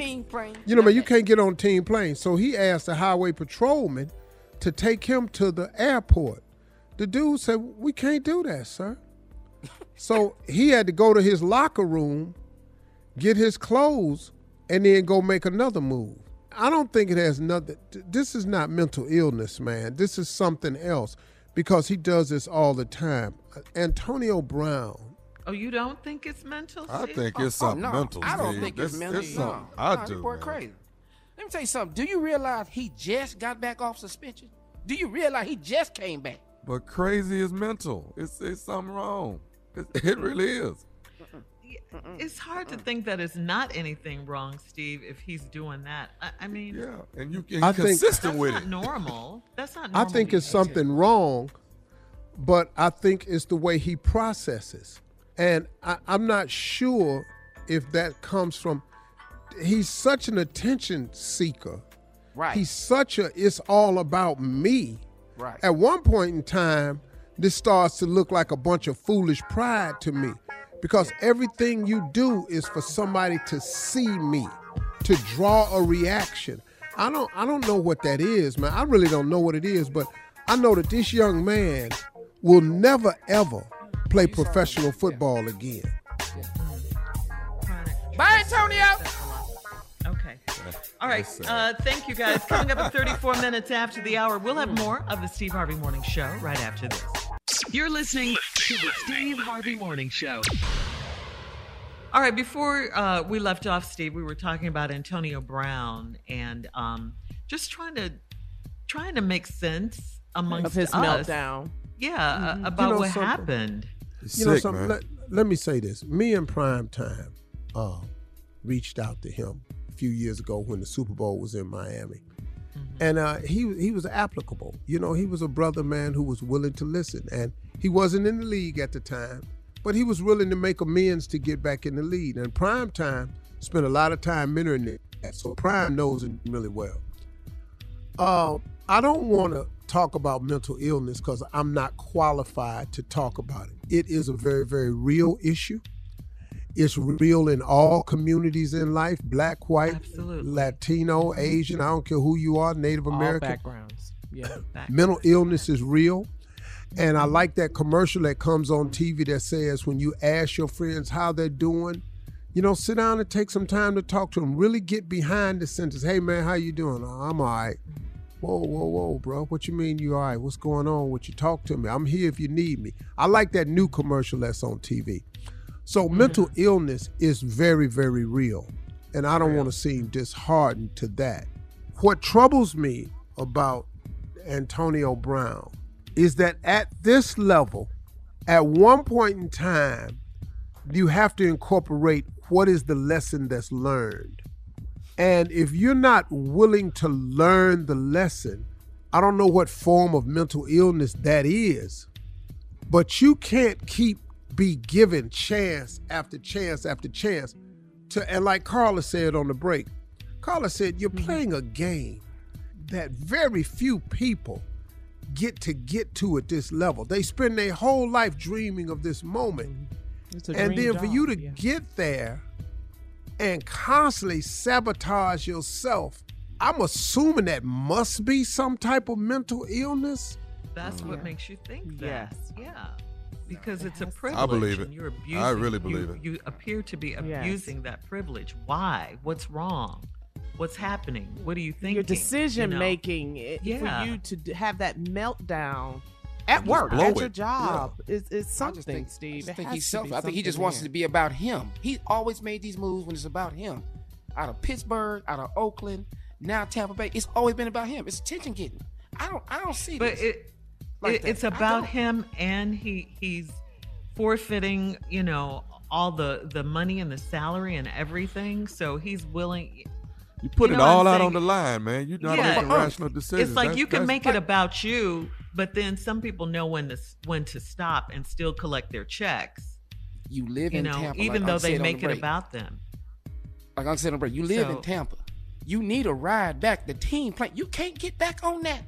can't get on team plane. So he asked the highway patrolman to take him to the airport. The dude said, "We can't do that, sir." So he had to go to his locker room, get his clothes, and then go make another move. I don't think it has nothing. This is not mental illness, man. This is something else because he does this all the time. Antonio Brown. Oh, you don't think it's mental? I think it's something mental. I don't think it's mental. Something I do. Boy, crazy. Let me tell you something. Do you realize he just got back off suspension? Do you realize he just came back? But crazy is mental. It's something wrong. It really is. It's hard to think that it's not anything wrong, Steve, if he's doing that. I mean, and you're consistent with it. That's not normal. That's not normal. I think it's something wrong, but I think it's the way he processes. And I'm not sure if that comes from, he's such an attention seeker. Right. He's such it's all about me. Right. At one point in time, this starts to look like a bunch of foolish pride to me because everything you do is for somebody to see me, to draw a reaction. I don't know what that is, man. I really don't know what it is, but I know that this young man will never, ever play professional football again. Bye, Antonio. Okay. All right. Thank you, guys. Coming up at 34 minutes after the hour, we'll have more of the Steve Harvey Morning Show right after this. You're listening to the Steve Harvey Morning Show. All right, before we left off, Steve, we were talking about Antonio Brown and just trying to make sense amongst of his us. meltdown. Yeah, about what something? happened. Man. Let me say this. Me and Primetime reached out to him a few years ago when the Super Bowl was in Miami. And he was applicable. He was a brother, man, who was willing to listen. And he wasn't in the league at the time, but he was willing to make amends to get back in the league. And Primetime spent a lot of time mentoring that, so Prime knows him really well. I don't want to talk about mental illness because I'm not qualified to talk about it. It is a very, very real issue. It's real in all communities in life, black, white, Absolutely. Latino, Asian, I don't care who you are, Native American. All backgrounds. Yeah. Mental illness is real. And I like that commercial that comes on TV that says when you ask your friends how they're doing, sit down and take some time to talk to them. Really get behind the sentence. Hey, man, how you doing? Oh, I'm all right. Whoa, bro. What you mean you all right? What's going on with you? Talk to me. I'm here if you need me. I like that new commercial that's on TV. So mental illness is very, very real. And I don't want to seem disheartened to that. What troubles me about Antonio Brown is that at this level, at one point in time, you have to incorporate what is the lesson that's learned. And if you're not willing to learn the lesson, I don't know what form of mental illness that is, but you can't be given chance after chance after chance and like Carla said on the break, Carla said, you're playing a game that very few people get to at this level. They spend their whole life dreaming of this moment. And then for you to get there and constantly sabotage yourself, I'm assuming that must be some type of mental illness. That's what makes you think that. Yes. Yeah. Because it's a privilege. I believe it. And you're abusing, I really believe it. You appear to be abusing that privilege. Why? What's wrong? What's happening? What are you thinking? Your decision making for you to have that meltdown at work, at your job, is something, Steve. I think he's selfish. I think he just wants it to be about him. He always made these moves when it's about him. Out of Pittsburgh, out of Oakland, now Tampa Bay. It's always been about him. It's attention getting. I don't see this. But it's about him, and he's forfeiting, all the money and the salary and everything. So he's willing. You put it all out on the line, man. You're not making rational decisions. It's like you can make it about you, but then some people know when to stop and still collect their checks. You live in Tampa, even though they make it about them. Like I said on break, you live in Tampa. You need a ride back. The team play. You can't get back on that.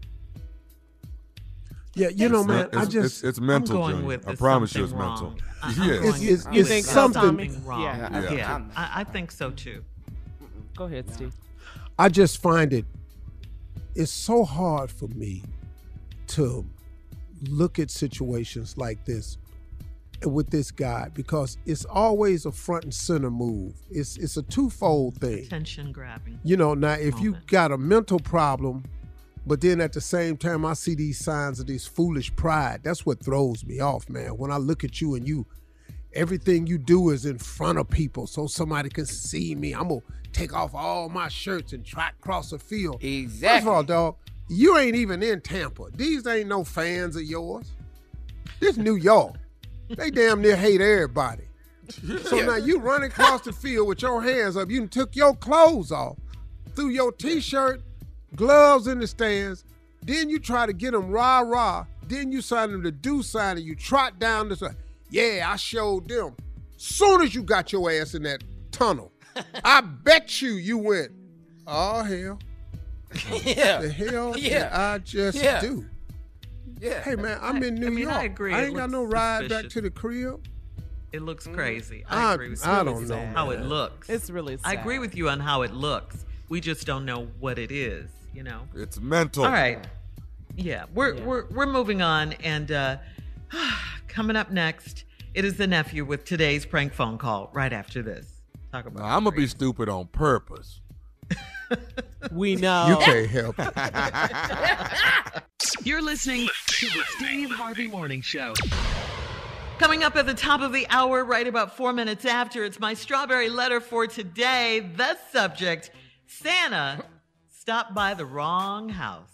Yeah, man, it's mental. I'm going with I promise you, it's mental. You think something wrong? Yeah. I think so too. Go ahead, Steve. I just find it's so hard for me to look at situations like this with this guy because it's always a front and center move. It's a twofold thing. Attention grabbing. Now if you got a mental problem, but then at the same time I see these signs of this foolish pride, that's what throws me off, man. When I look at you and everything you do is in front of people so somebody can see me. I'm going to take off all my shirts and trot across the field. Exactly. First of all, dog, you ain't even in Tampa. These ain't no fans of yours. This New York. They damn near hate everybody. So now you running across the field with your hands up. You done took your clothes off, threw your T-shirt, gloves in the stands. Then you try to get them rah-rah. Then you sign them to do sign and you trot down the side. Yeah, I showed them. Soon as you got your ass in that tunnel, I bet you went, oh, hell. Yeah. The hell did I just do? Yeah. Hey, man, I'm in New York. I agree. I ain't got no ride back to the crib. It looks crazy. I agree with you. I don't know how it looks. It's really sad. I agree with you on how it looks. We just don't know what it is, It's mental. All right. Yeah, we're moving on, and coming up next, it is the nephew with today's prank phone call. Right after this, talk about. I'm gonna be stupid on purpose. We know you can't help it. You're listening to the Steve Harvey Morning Show. Coming up at the top of the hour, right about 4 minutes after, it's my strawberry letter for today. The subject, Santa stopped by the wrong house.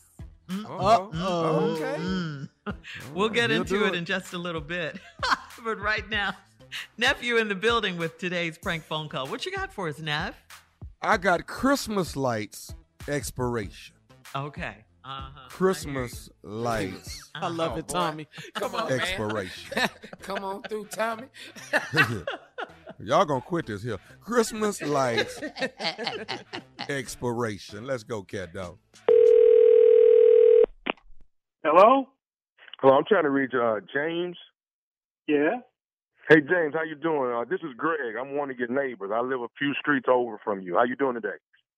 Okay. We'll get into it in just a little bit. But right now, nephew in the building with today's prank phone call. What you got for us, Neff? I got Christmas lights expiration. Okay. Christmas lights. I love it, Tommy. Come on, expiration. man. Come on through, Tommy. Y'all gonna quit this here. Christmas lights expiration. Let's go, cat dog. Hello, I'm trying to reach James. Yeah. Hey, James, how you doing? This is Greg. I'm one of your neighbors. I live a few streets over from you. How you doing today?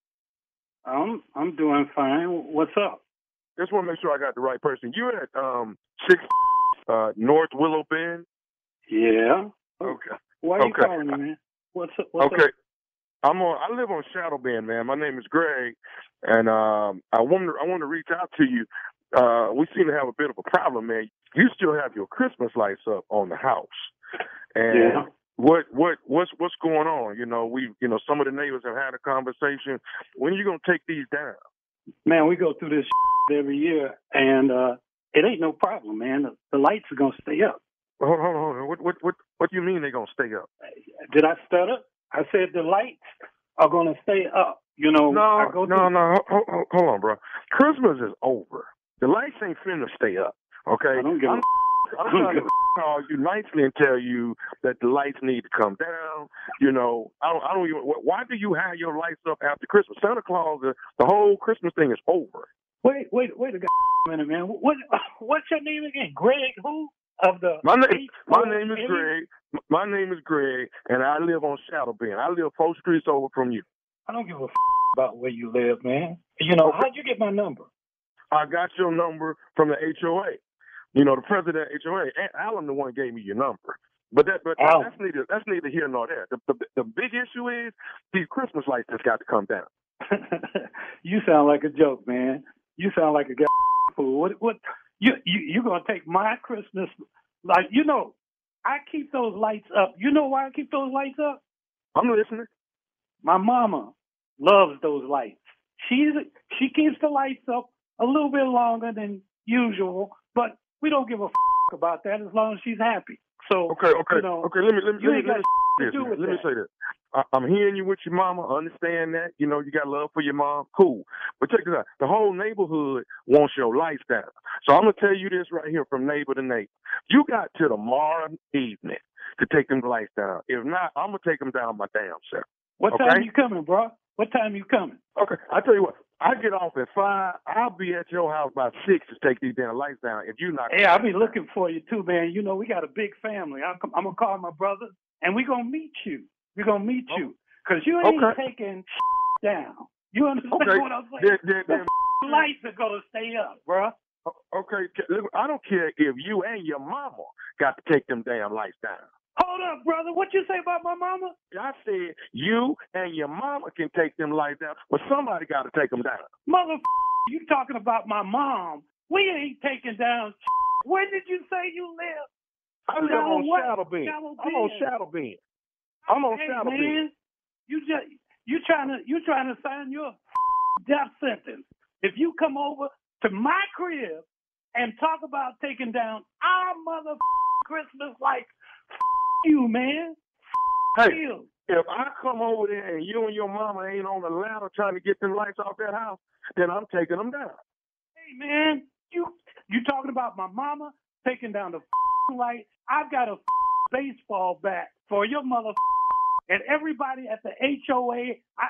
I'm doing fine. What's up? Just want to make sure I got the right person. You're at 6 North Willow Bend? Yeah. Okay. Why are you calling me, man? What's up? I live on Shadow Bend, man. My name is Greg, and I want to reach out to you. We seem to have a bit of a problem, man. You still have your Christmas lights up on the house, and what's going on? Some of the neighbors have had a conversation. When are you gonna take these down? Man, we go through this every year, and it ain't no problem, man. The lights are gonna stay up. Hold on. What do you mean they're gonna stay up? Did I stutter? I said the lights are gonna stay up. No. Hold on, bro. Christmas is over. The lights ain't finna stay up. Okay. I'm trying to call you nicely and tell you that the lights need to come down. I don't even. Why do you have your lights up after Christmas? Santa Claus, the whole Christmas thing is over. Wait a minute, man. What's your name again? Greg who? My name is Greg. My name is Greg, and I live on Shadow Bend. I live 4 streets over from you. I don't give a about where you live, man. How'd you get my number? I got your number from the HOA. The president of HOA, Alan, the one gave me your number. But that's neither here nor there. The big issue is these Christmas lights just got to come down. You sound like a joke, man. You sound like a fool. What? You gonna take my Christmas light? I keep those lights up. You know why I keep those lights up? I'm listening. My mama loves those lights. She keeps the lights up a little bit longer than usual, but we don't give a about that as long as she's happy. So okay. Let me say this. I'm hearing you with your mama. Understand that. You got love for your mom. Cool. But check this out. The whole neighborhood wants your lights down. So I'm gonna tell you this right here from neighbor to neighbor. You got till tomorrow evening to take them lights down. If not, I'm gonna take them down my damn self. What time you coming, bro? What time you coming? Okay. I tell you what. I get off at 5. I'll be at your house by 6 to take these damn lights down. If you're not, I'll be looking for you too, man. We got a big family. I'm gonna call my brother, and we're gonna meet you. We're gonna meet you because you ain't taking down. You understand what I'm saying? The lights are gonna stay up, bro. Okay. I don't care if you and your mama got to take them damn lights down. Hold up, brother. What you say about my mama? I said you and your mama can take them lights down, but somebody got to take them down. You talking about my mom. We ain't taking down. Where did you say you live? I live on Shadow Bend. I'm on Shadow Bend. I'm on Shadow Bend. You trying to sign your death sentence. If you come over to my crib and talk about taking down our mother Christmas lights, you, man. Hey, if I come over there and you and your mama ain't on the ladder trying to get them lights off that house, then I'm taking them down. Hey, man, you talking about my mama taking down the light? I've got a baseball bat for your mother and everybody at the HOA.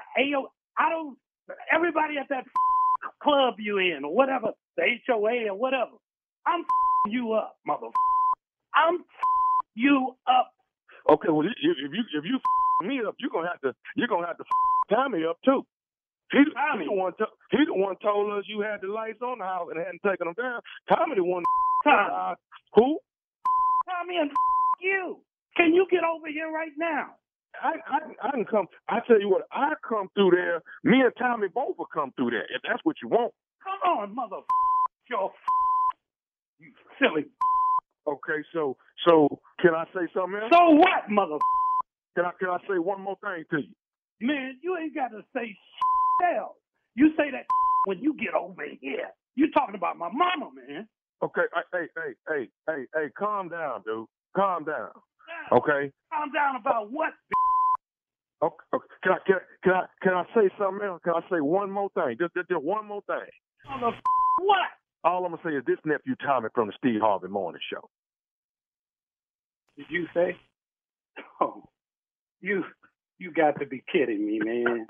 Everybody at that club you in or whatever, the HOA or whatever. I'm you up, mother. I'm you up. Okay, well, if you me up, you're gonna have to Tommy up too. He's the one told us you had the lights on the house and hadn't taken them down. Tommy the one. Tommy. Who? Tommy and you. Can you get over here right now? I can come. I tell you what, I come through there. Me and Tommy both will come through there if that's what you want. Come on, mother. You silly. Okay, so Can I say something else? So what, mother? Can I say one more thing to you? Man, you ain't got to say else. You say that when you get over here. You talking about my mama, man. Okay, hey, calm down, dude. Calm down. Okay? Calm down about what? Okay. Can I say something else? Can I say one more thing? Just one more thing. What? All I'm gonna say is this nephew Tommy from the Steve Harvey Morning Show. Did you say? Oh, you got to be kidding me, man.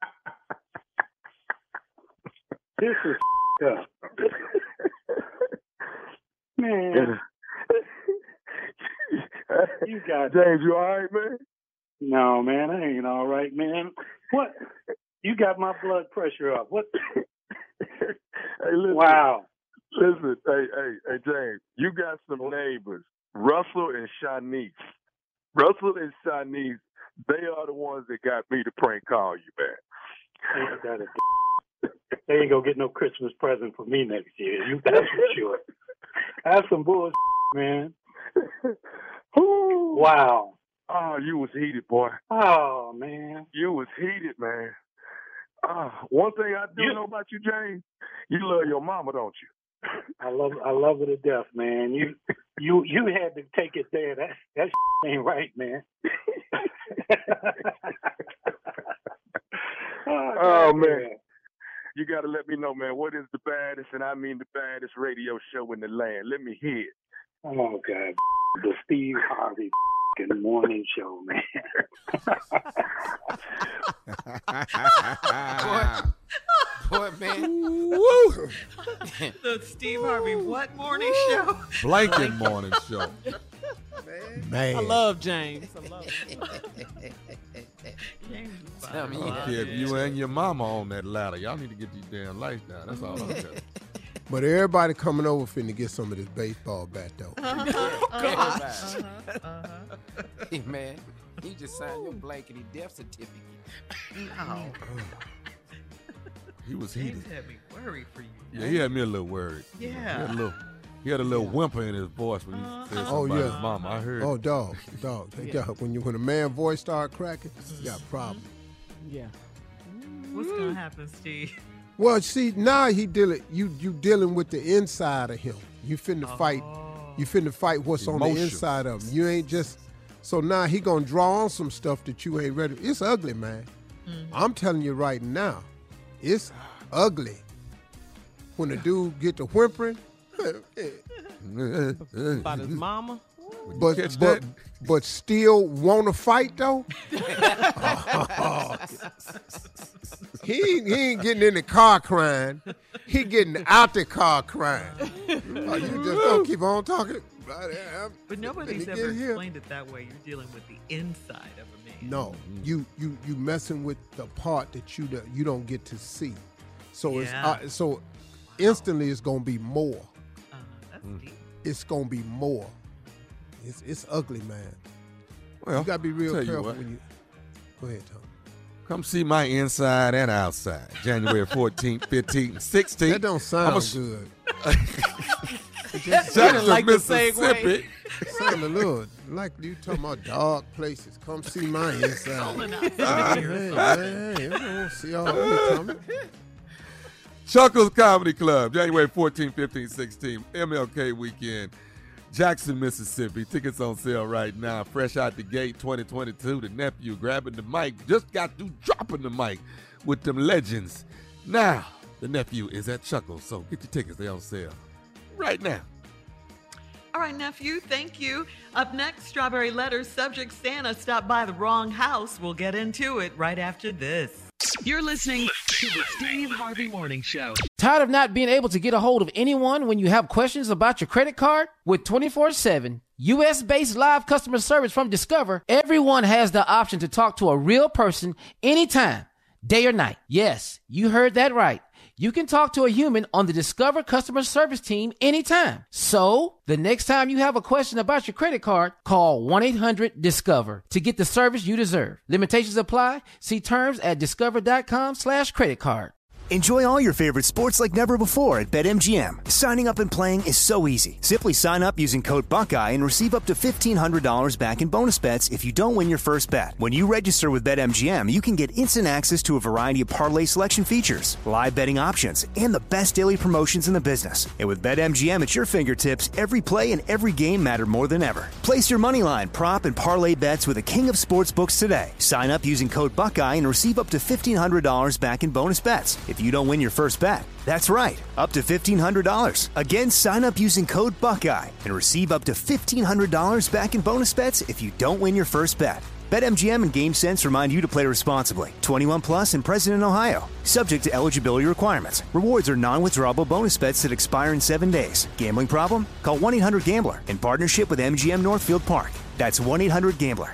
This is up. Man. You got James, you all right, man? No, man, I ain't all right, man. What? You got my blood pressure up. What? Hey, listen. Wow. Listen, hey, James, you got some neighbors, Russell and Shanice. Russell and Shanice, they are the ones that got me to prank call you, man. They ain't gonna get no Christmas present for me next year. That's for sure. That's some bullshit, man. Wow. Oh, you was heated, boy. Oh, man. You was heated, man. One thing I do know about you, James, you love your mama, don't you? I love her to death, man. You had to take it there. That ain't right, man. Oh, man. You got to let me know, man, what is the baddest, and I mean the baddest radio show in the land? Let me hear it. Oh, God. The Steve Harvey Morning Show, man. Boy, man. Woo. The Steve Harvey what morning show? Blanket morning show. Man. I love James. I love I don't care if you and your mama on that ladder. Y'all need to get these damn lights down. That's all I'm telling you. But everybody coming over finna get some of this baseball bat, though. Hey, man, you just signed your blankety death certificate. No. He was heated. James had me worried for you. Yeah, he had me a little worried. Yeah. He had a little whimper in his voice when he said something about his mama. I heard. Oh, dog. When a man voice start cracking, you got a problem. Yeah. What's gonna happen, Steve? Well, see, now you dealing with the inside of him. You finna fight. You finna fight what's on the inside of him. You ain't just. So now he gonna draw on some stuff that you ain't ready. It's ugly, man. Mm-hmm. I'm telling you right now, it's ugly. When a dude get to whimpering. About his mama. But still want to fight though. He ain't getting in the car crying. He getting out the car crying. You just don't keep on talking. But nobody's ever explained it that way. You're dealing with the inside of a man. No, you messing with the part that you don't get to see. So it's so instantly it's gonna be more. That's deep. It's gonna be more. It's ugly, man. Well, you gotta be real careful when you. Go ahead, Tom. Come see my inside and outside. January 14th, 15th, and 16th. That don't sound good. Jackson, like Mississippi. Sound a little like you talking about dark places. Come see my inside. Hey, man, see all that coming. Chuckles Comedy Club, January 14th, 15th, 16th, MLK weekend, Jackson, Mississippi. Tickets on sale right now. Fresh out the gate 2022. The nephew grabbing the mic. Just got through dropping the mic with them legends. Now, the nephew is at Chuckles, so get your tickets. They're on sale right now. All right, nephew, thank you. Up next, Strawberry Letters. Subject Santa stopped by the wrong house. We'll get into it right after this. You're listening to the Steve Harvey Morning Show. Tired of not being able to get a hold of anyone when you have questions about your credit card? With 24/7 U.S.-based live customer service from Discover, everyone has the option to talk to a real person anytime, day or night. Yes, you heard that right. You can talk to a human on the Discover customer service team anytime. So, the next time you have a question about your credit card, call 1-800-DISCOVER to get the service you deserve. Limitations apply. See terms at discover.com/credit card. Enjoy all your favorite sports like never before at BetMGM. Signing up and playing is so easy. Simply sign up using code Buckeye and receive up to $1,500 back in bonus bets if you don't win your first bet. When you register with BetMGM, you can get instant access to a variety of parlay selection features, live betting options, and the best daily promotions in the business. And with BetMGM at your fingertips, every play and every game matter more than ever. Place your moneyline, prop, and parlay bets with the king of sportsbooks today. Sign up using code Buckeye and receive up to $1,500 back in bonus bets if you don't win your first bet. That's right, up to $1,500. Again, sign up using code Buckeye and receive up to $1,500 back in bonus bets if you don't win your first bet. BetMGM and GameSense remind you to play responsibly. 21 plus and present in Ohio. Subject to eligibility requirements. Rewards are non-withdrawable bonus bets that expire in 7 days. Gambling problem? Call 1-800-GAMBLER in partnership with MGM Northfield Park. That's 1-800-GAMBLER.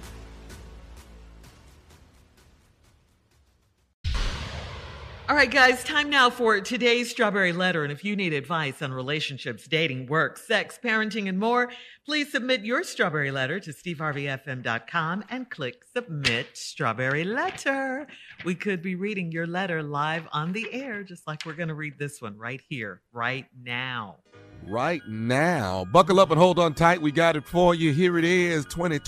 All right, guys, time now for today's Strawberry Letter. And if you need advice on relationships, dating, work, sex, parenting, and more, please submit your Strawberry Letter to steveharveyfm.com and click Submit Strawberry Letter. We could be reading your letter live on the air, just like we're going to read this one right here, right now. Right now. Buckle up and hold on tight. We got it for you. Here it is,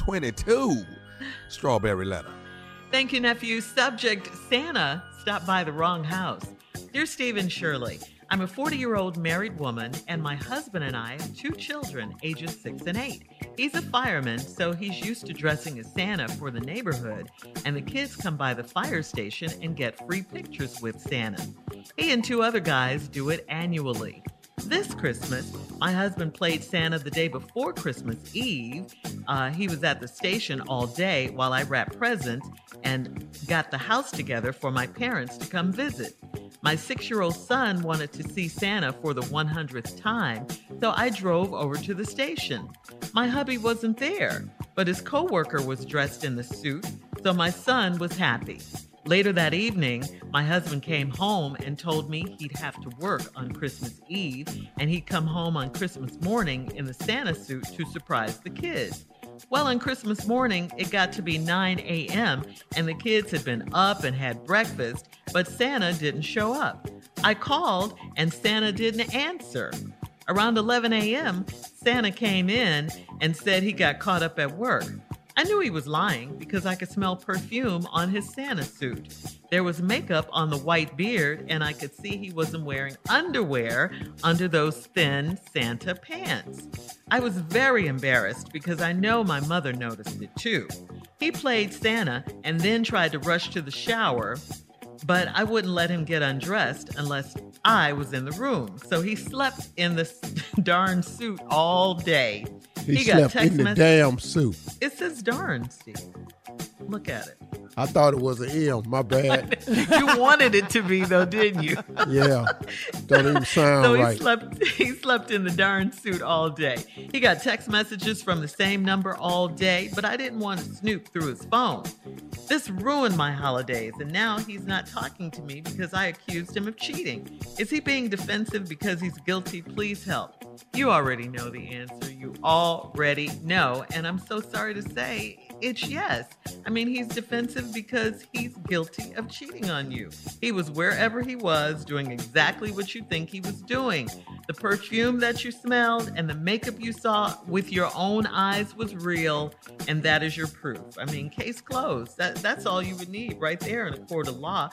2022 Strawberry Letter. Thank you, nephew. Subject, Santa stopped by the wrong house. Dear Steve and Shirley, I'm a 40-year-old married woman, and my husband and I have 2 children, ages 6 and 8. He's a fireman, so he's used to dressing as Santa for the neighborhood, and the kids come by the fire station and get free pictures with Santa. He and 2 other guys do it annually. This Christmas, my husband played Santa the day before Christmas Eve. He was at the station all day while I wrapped presents and got the house together for my parents to come visit. My 6-year-old son wanted to see Santa for the 100th time, so I drove over to the station. My hubby wasn't there, but his coworker was dressed in the suit, so my son was happy. Later that evening, my husband came home and told me he'd have to work on Christmas Eve, and he'd come home on Christmas morning in the Santa suit to surprise the kids. Well, on Christmas morning, it got to be 9 a.m., and the kids had been up and had breakfast, but Santa didn't show up. I called, and Santa didn't answer. Around 11 a.m., Santa came in and said he got caught up at work. I knew he was lying because I could smell perfume on his Santa suit. There was makeup on the white beard, and I could see he wasn't wearing underwear under those thin Santa pants. I was very embarrassed because I know my mother noticed it too. He played Santa and then tried to rush to the shower, but I wouldn't let him get undressed unless I was in the room. So he slept in this darn suit all day. He slept in the damn suit. It says darn, Steve. Look at it. I thought it was an M. My bad. You wanted it to be, though, didn't you? Yeah. Don't even sound right. So he slept in the darn suit all day. He got text messages from the same number all day, but I didn't want to snoop through his phone. This ruined my holidays, and now he's not talking to me because I accused him of cheating. Is he being defensive because he's guilty? Please help. You already know the answer. You already know, and I'm so sorry to say it's yes. I mean, he's defensive because he's guilty of cheating on you. He was wherever he was, doing exactly what you think he was doing. The perfume that you smelled and the makeup you saw with your own eyes was real, and that is your proof. I mean, case closed. That's all you would need right there in a court of law.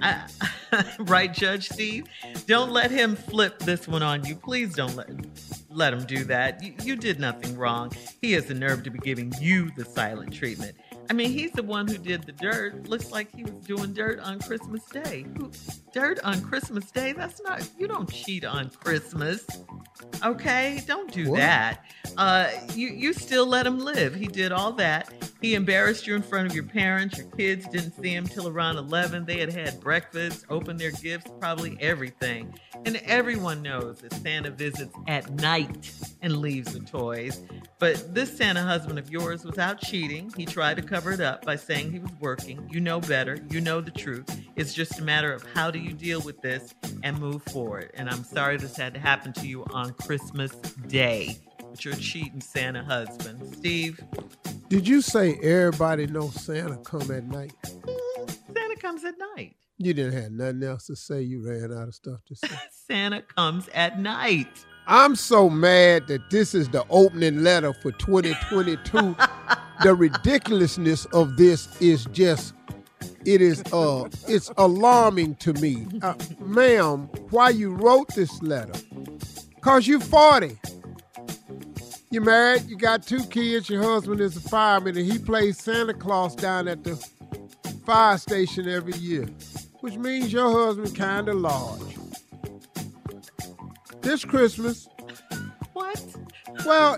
Right, Judge Steve? Don't let him flip this one on you. Please don't let him do that. You did nothing wrong. He has the nerve to be giving you the silent treatment. I mean, he's the one who did the dirt. Looks like he was doing dirt on Christmas Day. Dirt on Christmas Day? That's not, you don't cheat on Christmas. Okay? Don't do that. You still let him live. He did all that. He embarrassed you in front of your parents. Your kids didn't see him till around 11. They had breakfast, opened their gifts, probably everything. And everyone knows that Santa visits at night and leaves the toys. But this Santa husband of yours was out cheating. He tried to cover it up by saying he was working. You know better. You know the truth. It's just a matter of how do you deal with this and move forward. And I'm sorry this had to happen to you on Christmas Day. But you're a cheating Santa husband. Steve? Did you say everybody knows Santa come at night? Santa comes at night. You didn't have nothing else to say. You ran out of stuff to say. Santa comes at night. I'm so mad that this is the opening letter for 2022. The ridiculousness of this is just, it's alarming to me. Ma'am, why you wrote this letter? 'Cause you 40. You're married, you got 2 kids, your husband is a fireman, and he plays Santa Claus down at the fire station every year, which means your husband kind of large. This Christmas. What? Well,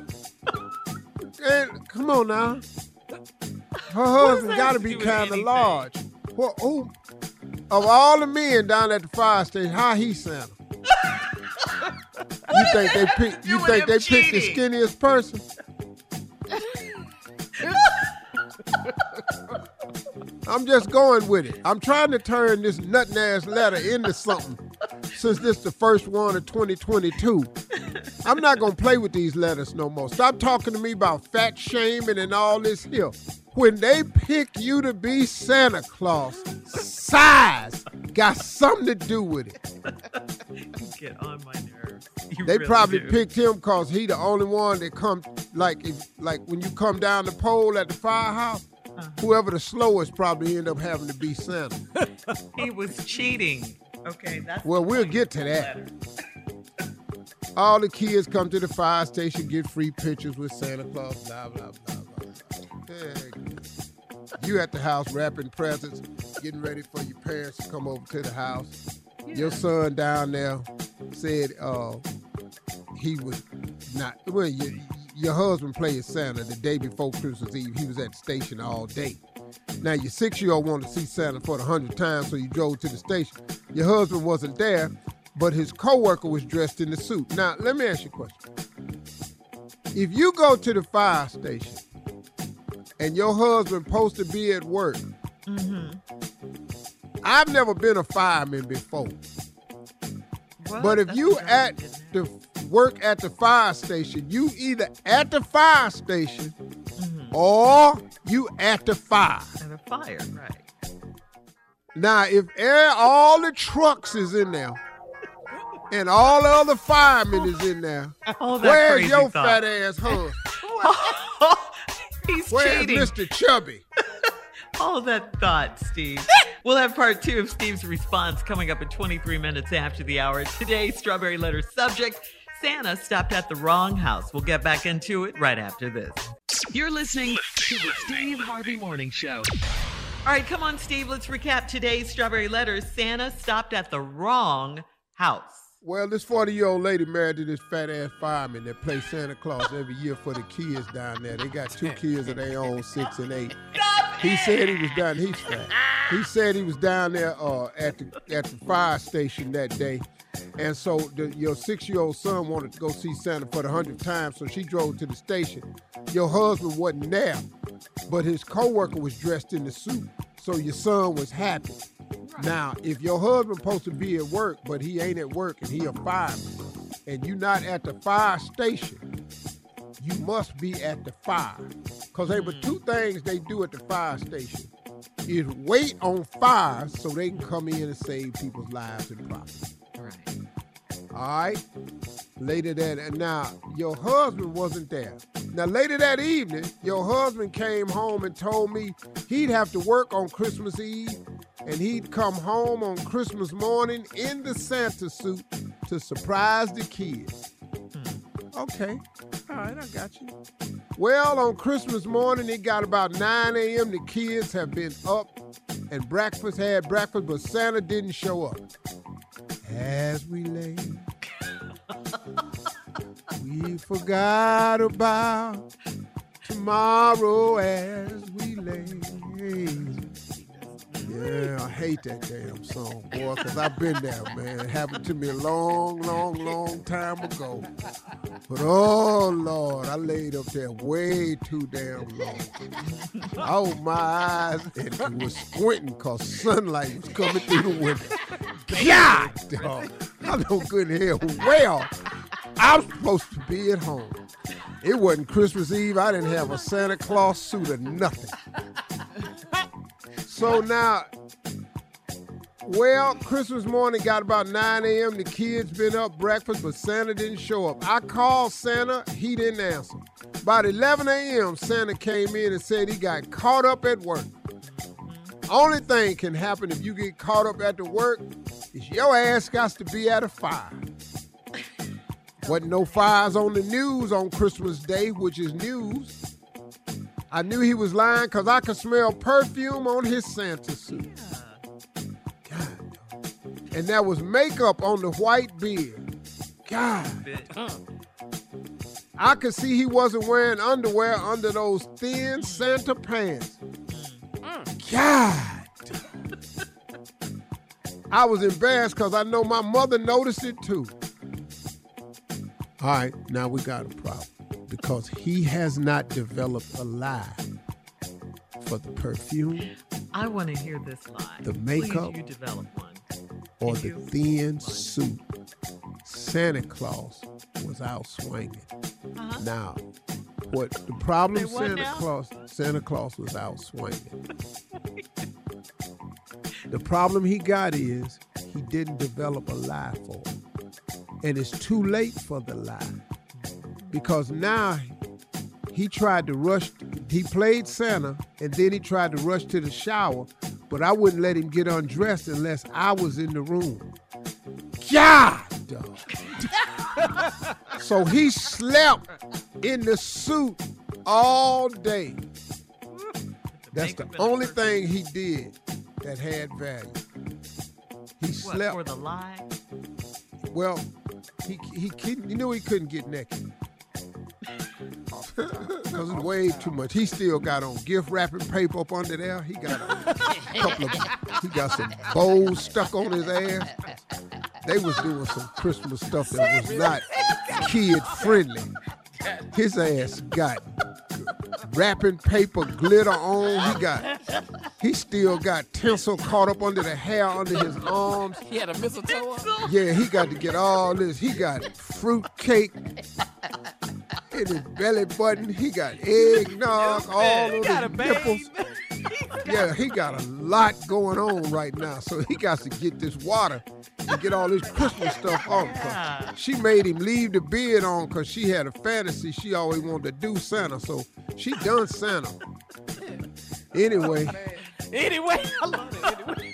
come on now. Her husband got to be kind of large. Well, who, of all the men down at the fire station, how he Santa? You think they picked the skinniest person? I'm just going with it. I'm trying to turn this nuttin' ass letter into something since this is the first one of 2022. I'm not going to play with these letters no more. Stop talking to me about fat shaming and all this here. When they pick you to be Santa Claus, size got something to do with it. You get on my nerves. They really probably picked him because he the only one that come, like when you come down the pole at the firehouse, whoever the slowest probably end up having to be Santa. He was cheating. Okay, that's well, we'll get to that. All the kids come to the fire station, get free pictures with Santa Claus, blah, blah, blah, blah, blah. You at the house wrapping presents, getting ready for your parents to come over to the house. Yeah. Your son down there said he was not, well, your husband played Santa the day before Christmas Eve. He was at the station all day. Now, your 6-year-old wanted to see Santa for the 100th time, so you drove to the station. Your husband wasn't there, but his coworker was dressed in the suit. Now, let me ask you a question. If you go to the fire station and your husband supposed to be at work, I've never been a fireman before. Well, but if you at the work at the fire station, you either at the fire station or you at the fire. At a fire, right. Now, if all the trucks is in there and all the other firemen is in there, where's your fat ass husband? He's Where's cheating. Mr. Chubby? All that thought, Steve. We'll have part 2 of Steve's response coming up in 23 minutes after the hour. Today's Strawberry Letter subject, Santa stopped at the wrong house. We'll get back into it right after this. You're listening to the Steve Harvey Morning Show. All right, come on, Steve. Let's recap today's Strawberry Letter. Santa stopped at the wrong house. Well, this 40-year-old lady married to this fat-ass fireman that plays Santa Claus every year for the kids down there. They got 2 kids of their own, 6 and 8. He said he was down. He's fat. He said he was down there at the fire station that day, and so your 6-year-old son wanted to go see Santa for the 100th time, so she drove to the station. Your husband wasn't there, but his coworker was dressed in the suit, so your son was happy. Now, if your husband supposed to be at work, but he ain't at work and he a fireman, and you not at the fire station, you must be at the fire. Because there were 2 things they do at the fire station. Is wait on fire so they can come in and save people's lives and property. Right. All right? Later that, now, your husband wasn't there. Now, later that evening, your husband came home and told me he'd have to work on Christmas Eve, and he'd come home on Christmas morning in the Santa suit to surprise the kids. Okay. All right, I got you. Well, on Christmas morning, it got about 9 a.m. The kids have been up and had breakfast, but Santa didn't show up. As we lay, we forgot about tomorrow as we lay. Yeah, I hate that damn song, boy, because I've been there, man. It happened to me a long, long, long time ago. But, oh, Lord, I laid up there way too damn long. I opened my eyes and it was squinting because sunlight was coming through the window. God, dog. I know good and hell well I was supposed to be at home. It wasn't Christmas Eve. I didn't have a Santa Claus suit or nothing. So now, Well, Christmas morning got about 9 a.m. The kids been up breakfast, but Santa didn't show up. I called Santa. He didn't answer. About 11 a.m., Santa came in and said he got caught up at work. Only thing can happen if you get caught up at the work is your ass got to be at a fire. Wasn't no fires on the news on Christmas Day, which is news. I knew he was lying because I could smell perfume on his Santa suit. God. And there was makeup on the white beard. God. I could see he wasn't wearing underwear under those thin Santa pants. God. I was embarrassed because I know my mother noticed it too. All right, now we got a problem because he has not developed a lie for the perfume. I want to hear this lie. The makeup. Please, you develop one. Or the thin suit. Santa Claus was out swinging. Uh-huh. Now, what the problem? Santa Claus was out swinging. The problem he got is he didn't develop a lie for it. And it's too late for the lie. Because now he tried to rush, he played Santa, and then he tried to rush to the shower, but I wouldn't let him get undressed unless I was in the room. God! So he slept in the suit all day. That's the only thing he did that had value. He slept. For the lie? Well, he knew he couldn't get naked. Because it's way too much. He still got on gift wrapping paper up under there. He got he got some bows stuck on his ass. They was doing some Christmas stuff that was not kid friendly. His ass got wrapping paper glitter on. He still got tinsel caught up under the hair under his arms. He had a mistletoe on? Yeah, he got to get all this. He got fruit cake in his belly button. He got eggnog all over his nipples. Yeah, he got a lot going on right now. So he got to get this water and get all this Christmas stuff off. She made him leave the beard on because she had a fantasy she always wanted to do Santa. So she done Santa. Anyway, I love it. Anyway.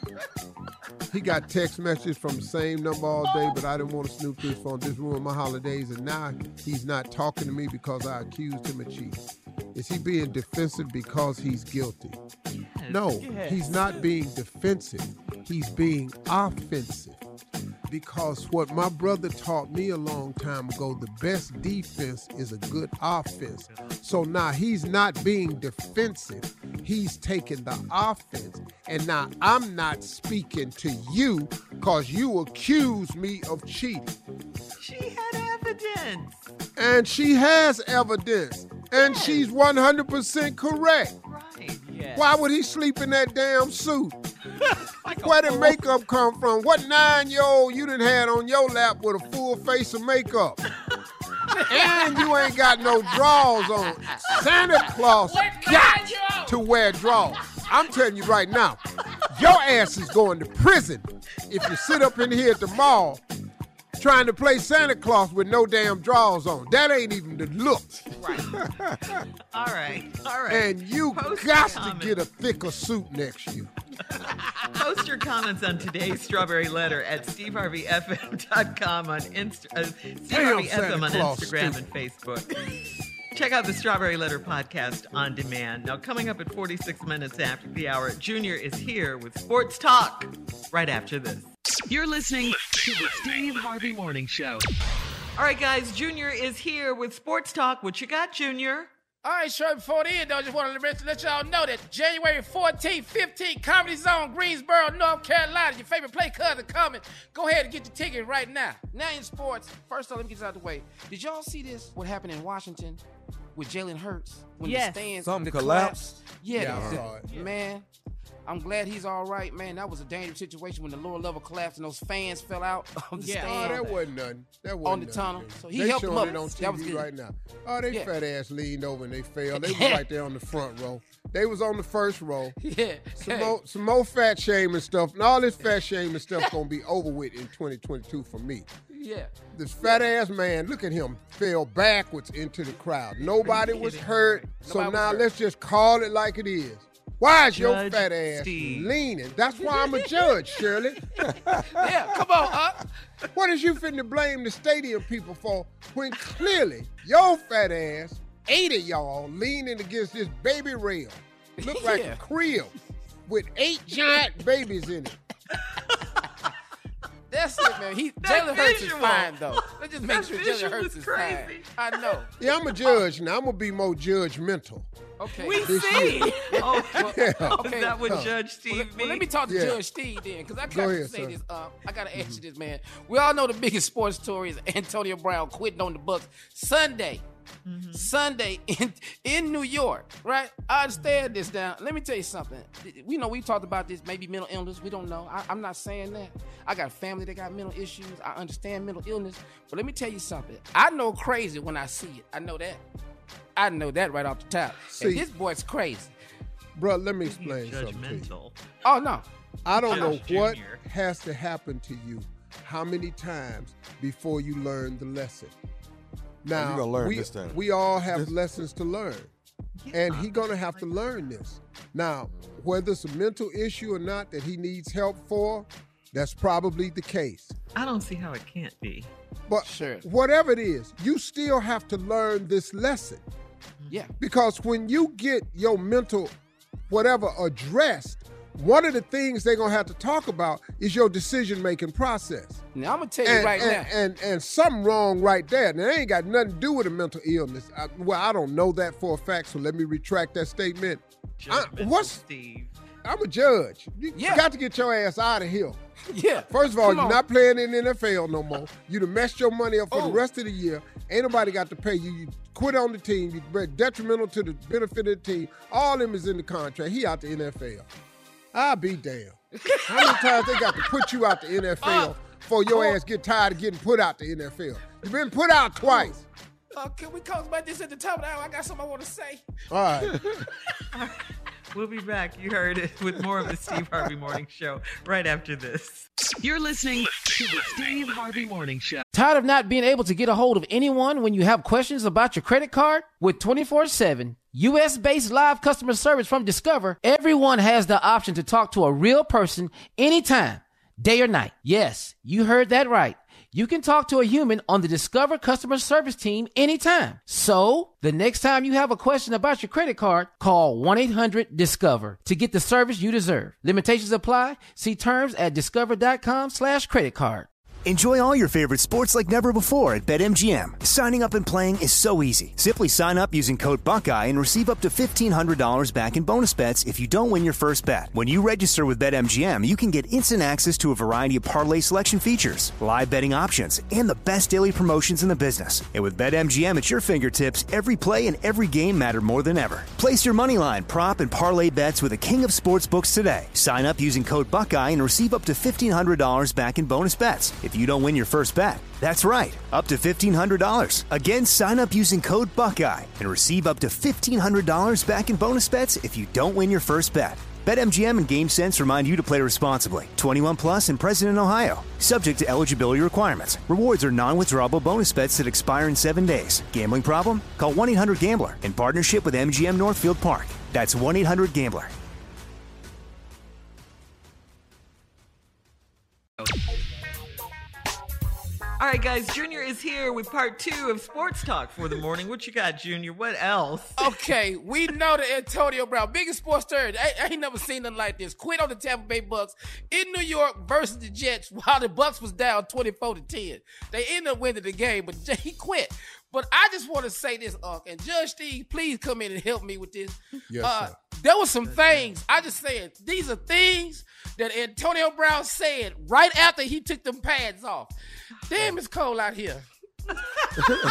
He got text messages from the same number all day, but I didn't want to snoop through his phone. This ruined my holidays, and now he's not talking to me because I accused him of cheating. Is he being defensive because he's guilty? Yes. No, he's not being defensive. He's being offensive. Because what my brother taught me a long time ago, the best defense is a good offense. So now he's not being defensive. He's taking the offense. And now I'm not speaking to you because you accused me of cheating. She had evidence. And she has evidence. And she's 100% correct. Right. Yes. Why would he sleep in that damn suit? Where did makeup come from? What 9-year-old you done had on your lap with a full face of makeup? And you ain't got no drawers on. Santa Claus got to wear drawers. I'm telling you right now, your ass is going to prison if you sit up in here at the mall trying to play Santa Claus with no damn drawers on. That ain't even the look. Right. All right. And you got to get a thicker suit next year. Post your comments on today's Strawberry Letter at SteveHarveyFM.com on Steve Harvey FM on Instagram and Facebook. Check out the Strawberry Letter podcast on demand. Now, coming up at 46 minutes after the hour, Junior is here with Sports Talk right after this. You're listening to the Steve Harvey Morning Show. All right, guys, Junior is here with Sports Talk. What you got, Junior? All right, sure, before the end, though, I just want to let y'all know that January 14th, 15th, Comedy Zone, Greensboro, North Carolina. Your favorite play cousin coming. Go ahead and get your ticket right now. Now in sports, first off, let me get this out of the way. Did y'all see this, what happened in Washington with Jalen Hurts? When the stands Something collapsed? Yeah, I saw it. Man, I'm glad he's all right, man. That was a dangerous situation when the lower level collapsed and those fans fell out of the stand. Oh, that wasn't nothing. That wasn't on the tunnel. So he they helped him up. It on TV that was good. Right now. Oh, they fat ass leaned over and they fell. They was right there on the front row. They was on the first row. Yeah. Some more fat shaming stuff. And all this fat shaming stuff gonna be over with in 2022 for me. Yeah. This fat ass man, look at him, fell backwards into the crowd. Nobody was hurt. So now let's just call it like it is. Why is your fat ass leaning? That's why I'm a judge, Shirley. Yeah, come on, What is you finna blame the stadium people for when clearly your fat ass, 8 of y'all leaning against this baby rail? Look like a crib with 8 giant babies in it. That's it, man. Jalen Hurts is fine, though. Let's just make sure Jalen Hurts is fine. I know. Yeah, I'm a judge now. I'm going to be more judgmental. Okay. We see. Okay. Is that what Judge Steve well, let me talk to Judge Steve then, because I got to say this. I got to ask you this, man. We all know the biggest sports story is Antonio Brown quitting on the Bucs Sunday. Sunday in New York, right? I understand this now. Let me tell you something. We know we talked about this, maybe mental illness. We don't know. I'm not saying that. I got a family that got mental issues. I understand mental illness. But let me tell you something. I know crazy when I see it. I know that. I know that right off the top. See, this boy's crazy. Bro, let me explain something to you. Oh, no. I don't know what has to happen to you, how many times before you learn the lesson. Now, we all have lessons to learn, and he's going to have to learn this. Now, whether it's a mental issue or not that he needs help for, that's probably the case. I don't see how it can't be. But whatever it is, you still have to learn this lesson. Yeah. Because when you get your mental whatever addressed, one of the things they're going to have to talk about is your decision-making process. Now, I'm going to tell you now. And something wrong right there. Now, it ain't got nothing to do with a mental illness. I don't know that for a fact, so let me retract that statement. Steve? I'm a judge. You got to get your ass out of here. Yeah. First of all, you're not playing in the NFL no more. You done messed your money up for the rest of the year. Ain't nobody got to pay you. You quit on the team. You're detrimental to the benefit of the team. All of them is in the contract. He out the NFL. I'll be damned. How many times they got to put you out the NFL before your ass get tired of getting put out the NFL? You've been put out twice. Can we talk about this at the top of the hour? I got something I want to say. All right. We'll be back. You heard it with more of the Steve Harvey Morning Show right after this. You're listening to the Steve Harvey Morning Show. Tired of not being able to get a hold of anyone when you have questions about your credit card? With 24/7 U.S.-based live customer service from Discover, everyone has the option to talk to a real person anytime, day or night. Yes, you heard that right. You can talk to a human on the Discover customer service team anytime. So, the next time you have a question about your credit card, call 1-800-DISCOVER to get the service you deserve. Limitations apply. See terms at discover.com/creditcard. Enjoy all your favorite sports like never before at BetMGM. Signing up and playing is so easy. Simply sign up using code Buckeye and receive up to $1,500 back in bonus bets if you don't win your first bet. When you register with BetMGM, you can get instant access to a variety of parlay selection features, live betting options, and the best daily promotions in the business. And with BetMGM at your fingertips, every play and every game matter more than ever. Place your moneyline, prop, and parlay bets with the king of sportsbooks today. Sign up using code Buckeye and receive up to $1,500 back in bonus bets if you don't win your first bet. That's right, up to $1,500. Again, sign up using code Buckeye and receive up to $1,500 back in bonus bets if you don't win your first bet. BetMGM and GameSense remind you to play responsibly. 21 plus and present in Ohio. Subject to eligibility requirements. Rewards are non-withdrawable bonus bets that expire in 7 days. Gambling problem? Call 1-800-GAMBLER in partnership with MGM Northfield Park. That's 1-800-GAMBLER. All right, guys, Junior is here with part 2 of Sports Talk for the morning. What you got, Junior? What else? Okay, we know that Antonio Brown, biggest sports story. I ain't never seen nothing like this. Quit on the Tampa Bay Bucks in New York versus the Jets while the Bucks was down 24-10. They ended up winning the game, but he quit. But I just want to say this, and Judge Steve, please come in and help me with this. Yes, sir. There were some things, I just said, these are things that Antonio Brown said right after he took them pads off. Damn, it's cold out here.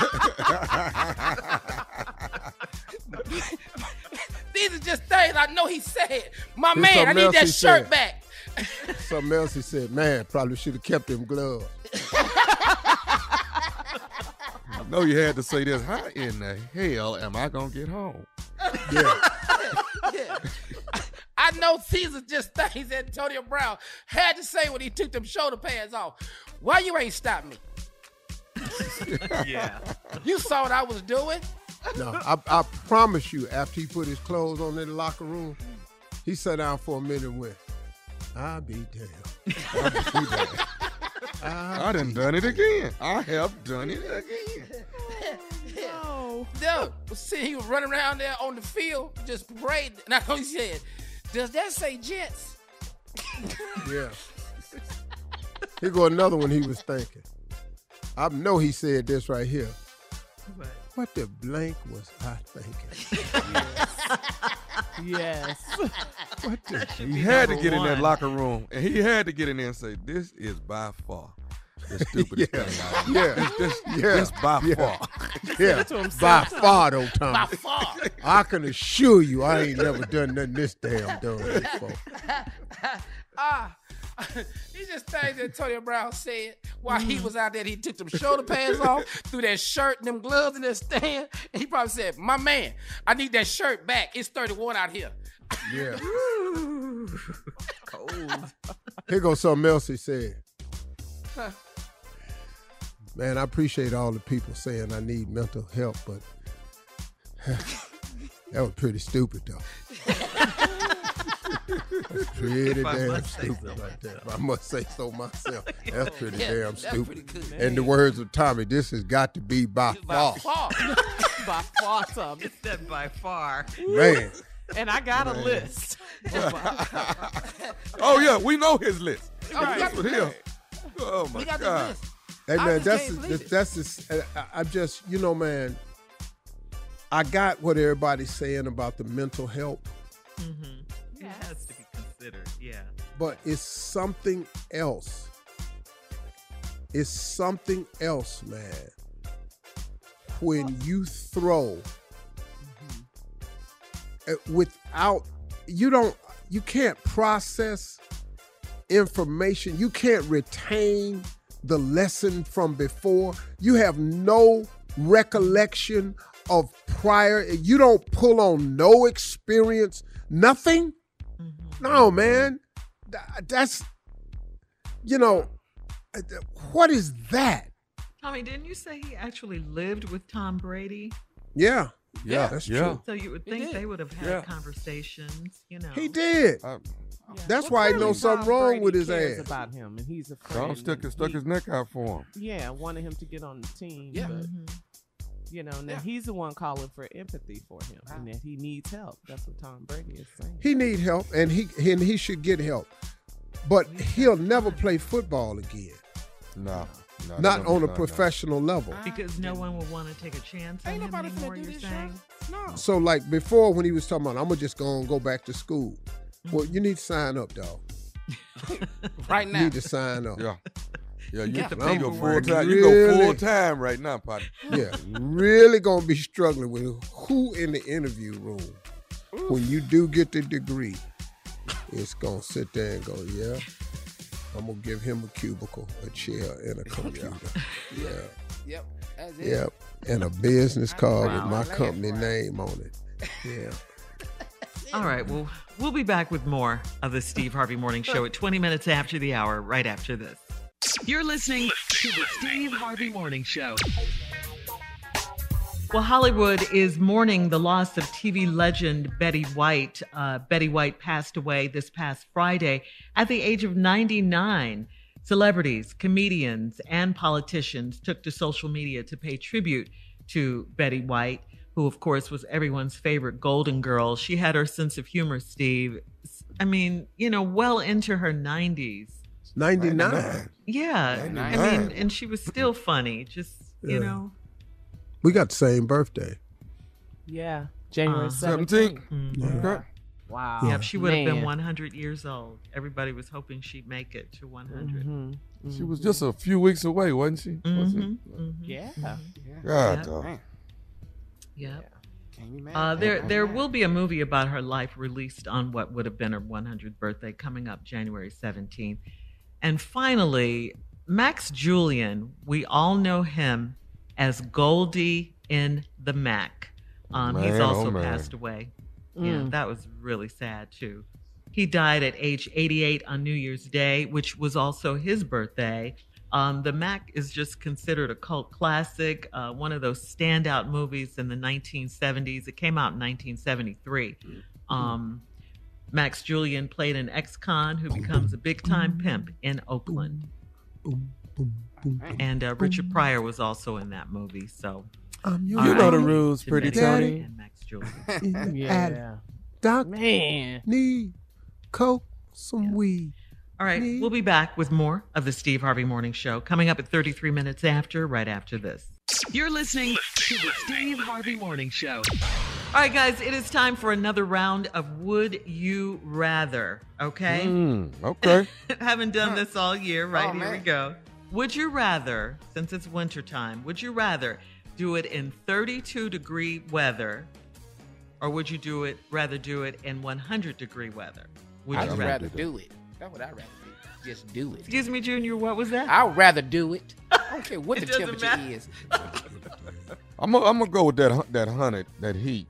These are just things I know he he said, my man, I need that shirt back. Something else he said, man, probably should have kept them gloves. I know you had to say this. How in the hell am I going to get home? Yeah. I know Caesar just things that Antonio Brown had to say when he took them shoulder pads off. Why you ain't stop me? Yeah. You saw what I was doing? No, I promise you, after he put his clothes on in the locker room, he sat down for a minute and went, I'll be damned. I done it again. I have done it again. No. See, he was running around there on the field, just parading. And I know he said, does that say Jets? Yeah. Here go another one he was thinking. I know he said this right here. What the blank was I thinking? Yes. What the He had to get in that locker room, and he had to get in there and say, this is by far the stupidest thing I Yeah. This by far. Yeah, by far though, Tommy. By far. I can assure you I ain't never done nothing this damn dumb before. These just things that Antonio Brown said while he was out there. He took them shoulder pads off, threw that shirt and them gloves in the stand, and he probably said, my man, I need that shirt back. It's 31 out here. Yeah. Cold. Here goes something else he said. Man, I appreciate all the people saying I need mental help, but that was pretty stupid, though. That's pretty damn stupid right there. I must say so myself. That's pretty damn stupid. In the words of Tommy, this has got to be by far. By far, Tommy. It said by far. Man. And I got a list. Oh, yeah, we know his list. Right. With him. Oh, my God. Hey, man, I'm just, you know, man, I got what everybody's saying about the mental health. Mm-hmm. It has to be considered, yeah. But it's something else. It's something else, man. When you throw without, you can't process information. You can't retain the lesson from before. You have no recollection of prior. You don't pull on no experience, nothing. No, man. That's, what is that? Tommy, didn't you say he actually lived with Tom Brady? Yeah. Yeah, that's true. So you would think they would have had conversations, He did. That's why I know something wrong with his ass. About him, and he's a friend. Tom stuck his neck out for him. Yeah, wanted him to get on the team. Yeah. But, now he's the one calling for empathy for him, and that he needs help. That's what Tom Brady is saying. He needs help, and he should get help. But he'll never play football again. No. Not on a professional level. Because no one will want to take a chance on him anymore, you're saying? No. So, like, before when he was talking about, I'm going to just go back to school. Well, you need to sign up, dog. Right now. You need to sign up. Yeah, you Get the go paperwork. full-time. You go full-time right now, partner. Yeah, really going to be struggling with who in the interview room. When you do get the degree, it's going to sit there and go, yeah, I'm going to give him a cubicle, a chair, and a computer. Yeah. Yep. That's it. Yep. And a business card with my company name on it. Yeah. All right, well, we'll be back with more of the Steve Harvey Morning Show at 20 minutes after the hour, right after this. You're listening to the Steve Harvey Morning Show. Well, Hollywood is mourning the loss of TV legend Betty White. Betty White passed away this past Friday at the age of 99. Celebrities, comedians, and politicians took to social media to pay tribute to Betty White, who, of course, was everyone's favorite Golden Girl. She had her sense of humor, Steve. I mean, well into her 90s. 99. Yeah. 99. I mean, and she was still funny, just, We got the same birthday. Yeah. January 17th. Mm-hmm. Okay. Wow. Yep, she would have been 100 years old. Everybody was hoping she'd make it to 100. Mm-hmm. She was just a few weeks away, wasn't she? Yeah. God, dog. Yep. There will be a movie about her life released on what would have been her 100th birthday coming up January 17th. And finally, Max Julien, we all know him as Goldie in The Mac. He's also passed away. Yeah, that was really sad too. He died at age 88 on New Year's Day, which was also his birthday. The Mac is just considered a cult classic, one of those standout movies in the 1970s. It came out in 1973. Max Julien played an ex-con who becomes a big-time pimp in Oakland. And Richard Pryor was also in that movie. So you know the rules, Pretty Tony. And Max Julien. Yeah. Doc, man, need coke, some weed. All right, we'll be back with more of the Steve Harvey Morning Show coming up at 33 minutes after, right after this. You're listening to the Steve Harvey Morning Show. All right, guys, it is time for another round of Would You Rather, okay? Okay. Haven't done this all year, right? Here we go. Would you rather, since it's wintertime, would you rather do it in 32-degree weather, or would you rather do it in 100-degree weather? I'd rather do it. That's what I'd rather do. Just do it. Excuse me, Junior, what was that? I'd rather do it. I don't care what the temperature is. I'm gonna go with that heat.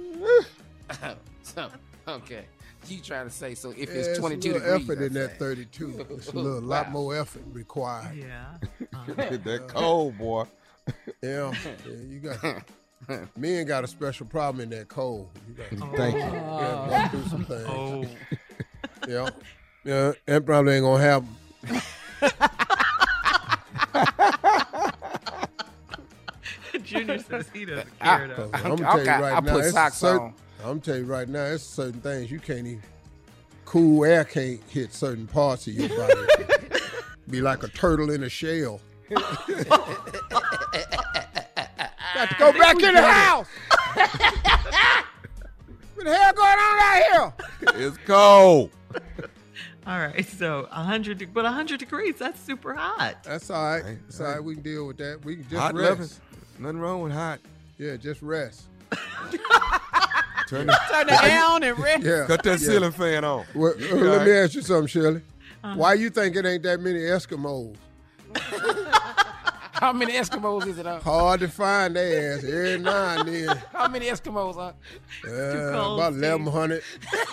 Okay. You trying to say, so if it's 22 it's a degrees. Effort in that 32. It's a lot more effort required. Yeah. That cold, boy. Yeah, you got... Men got a special problem in that cold. Thank you. You got to do some things. Yeah, that probably ain't gonna happen. Junior says he doesn't care. I'm gonna tell you right I now. put socks on. I'm tell you right now, there's certain things you can't even. Cool air can't hit certain parts of your body. Be like a turtle in a shell. Got to go back in the house. What the hell going on out here? It's cold. All right, so 100 degrees, that's super hot. That's all right. That's all right. We can deal with that. We can just hot rest. Living. Nothing wrong with hot. Yeah, just rest. Turn it down and rest. Yeah. Cut that ceiling fan on. Well, let me ask you something, Shirley. Why you think it ain't that many Eskimos? How many Eskimos is it on? Hard to find their ass every now and then. How many Eskimos are? About 1,100.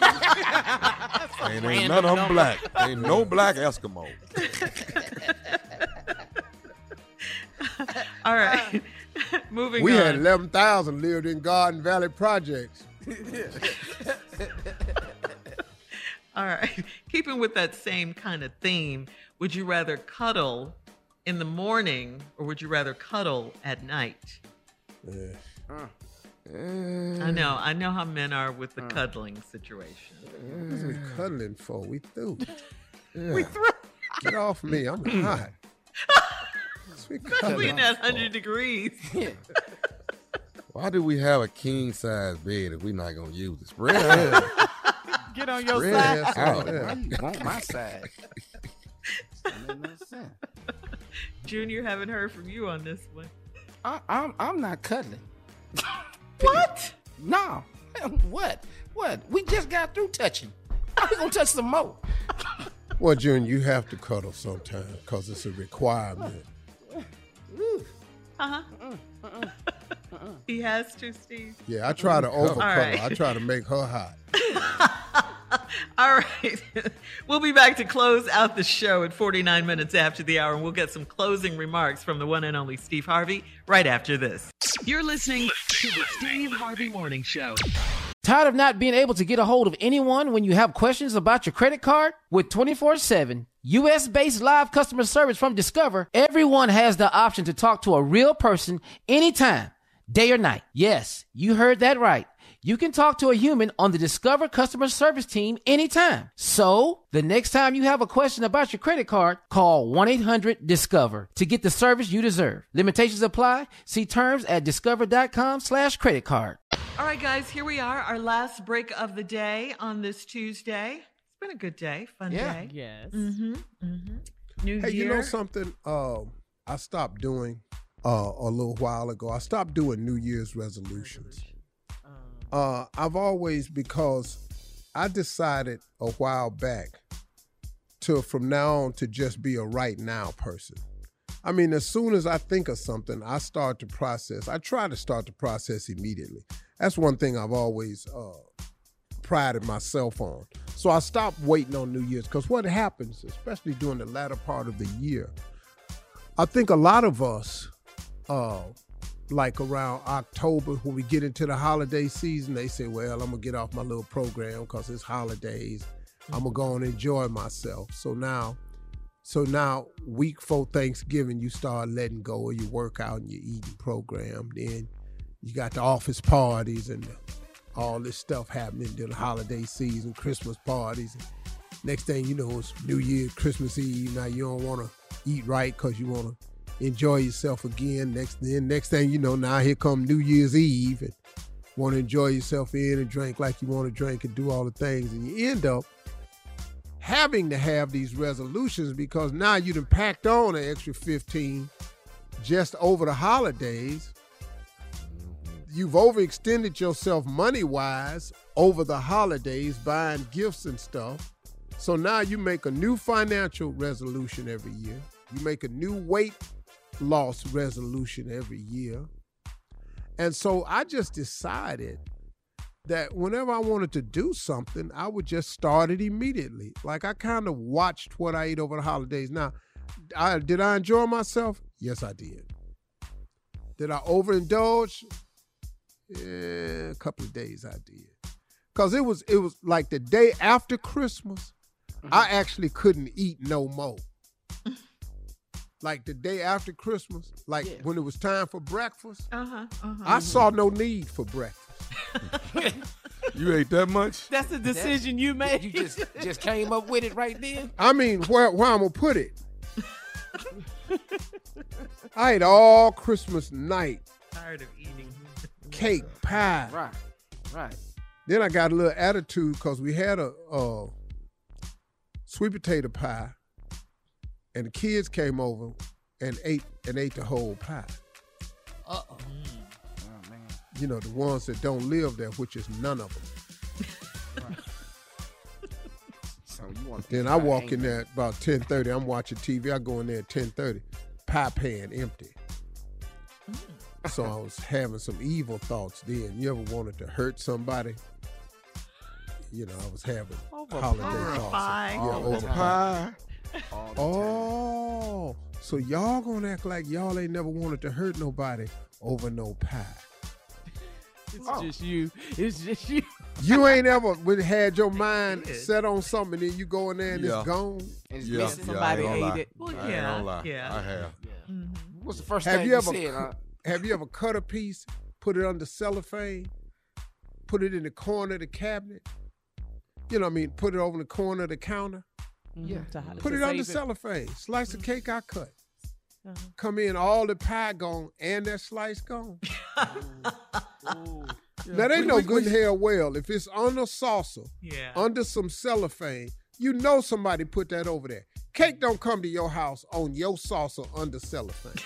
Ain't none of them black. Ain't no black Eskimo. All right. Moving on. We had 11,000 lived in Garden Valley projects. All right. Keeping with that same kind of theme, would you rather cuddle in the morning or would you rather cuddle at night? I know how men are with the cuddling situation. What are we cuddling for? We through. Yeah. We through. Get off me. I'm hot. Especially in that 100 degrees. Why do we have a king size bed if we're not gonna use it? Spread out. Get on your Spread side. out. Why you want my side? Junior, haven't heard from you on this one. I'm not cuddling. What? No. What? We just got through touching. How we gonna touch some more? Well, Junior, you have to cuddle sometimes because it's a requirement. He has to, Steve. Yeah, I try to overcuddle. Right. I try to make her hot. All right. We'll be back to close out the show at 49 minutes after the hour, and we'll get some closing remarks from the one and only Steve Harvey right after this. You're listening to the Steve Harvey Morning Show. Tired of not being able to get a hold of anyone when you have questions about your credit card? With 24/7 U.S.-based live customer service from Discover, everyone has the option to talk to a real person anytime, day or night. Yes, you heard that right. You can talk to a human on the Discover customer service team anytime. So, the next time you have a question about your credit card, call 1-800-DISCOVER to get the service you deserve. Limitations apply. See terms at discover.com/credit card. All right, guys, here we are, our last break of the day on this Tuesday. It's been a good day, fun day. Yes. New Hey, year. you know something? I stopped doing a little while ago. I stopped doing New Year's resolutions. I've always, because I decided a while back to from now on to just be a right now person. I mean, as soon as I think of something, I start to process. I try to start the process immediately. That's one thing I've always prided myself on. So I stopped waiting on New Year's, because what happens, especially during the latter part of the year, I think a lot of us, like around October, when we get into the holiday season, they say, well, I'm going to get off my little program because it's holidays. I'm going to go and enjoy myself. So now, week before Thanksgiving, you start letting go of your workout and your eating program. Then you got the office parties and all this stuff happening during the holiday season, Christmas parties. Next thing you know, it's New Year's, Christmas Eve. Now you don't want to eat right because you want to enjoy yourself again. Next thing you know, now here come New Year's Eve and want to enjoy yourself and drink like you want to drink and do all the things. And you end up having to have these resolutions because now you done packed on an extra 15 just over the holidays. You've overextended yourself money-wise over the holidays, buying gifts and stuff. So now you make a new financial resolution every year. You make a new weight loss resolution every year. And so I just decided that whenever I wanted to do something, I would just start it immediately. Like I kind of watched what I ate over the holidays. Now, did I enjoy myself? Yes, I did. Did I overindulge? Yeah, a couple of days I did. Because it was like the day after Christmas, I actually couldn't eat no more. Like the day after Christmas, when it was time for breakfast, I saw no need for breakfast. You ate that much? That's a decision you made. You just came up with it right then? I mean, where I'm going to put it. I ate all Christmas night. Tired of eating. Cake, pie. Right. Then I got a little attitude because we had a sweet potato pie. And the kids came over and ate the whole pie. Uh-oh. Oh, man. You know, the ones that don't live there, which is none of them. Right. So you want then I walk in there at about 10:30. I'm watching TV. I go in there at 10:30. Pie pan empty. So I was having some evil thoughts then. You ever wanted to hurt somebody? You know, I was having holiday thoughts. Over pie. Oh, so y'all gonna act like y'all ain't never wanted to hurt nobody over no pie. It's just you. It's just you. You ain't ever had your mind set on something and then you go in there and it's gone? And Yeah, somebody I ain't gonna ate it. lie. Well, I ain't gonna lie. yeah. I have. Mm-hmm. What's the first thing you said? Have you ever cut a piece, put it under cellophane, put it in the corner of the cabinet? You know what I mean? Put it over in the corner of the counter. Yeah. Put it under cellophane. Slice of cake I cut. Come in, all the pie gone and that slice gone. Now they know good and hell well if it's on a saucer, under some cellophane, you know somebody put that over there. Cake don't come to your house on your saucer under cellophane.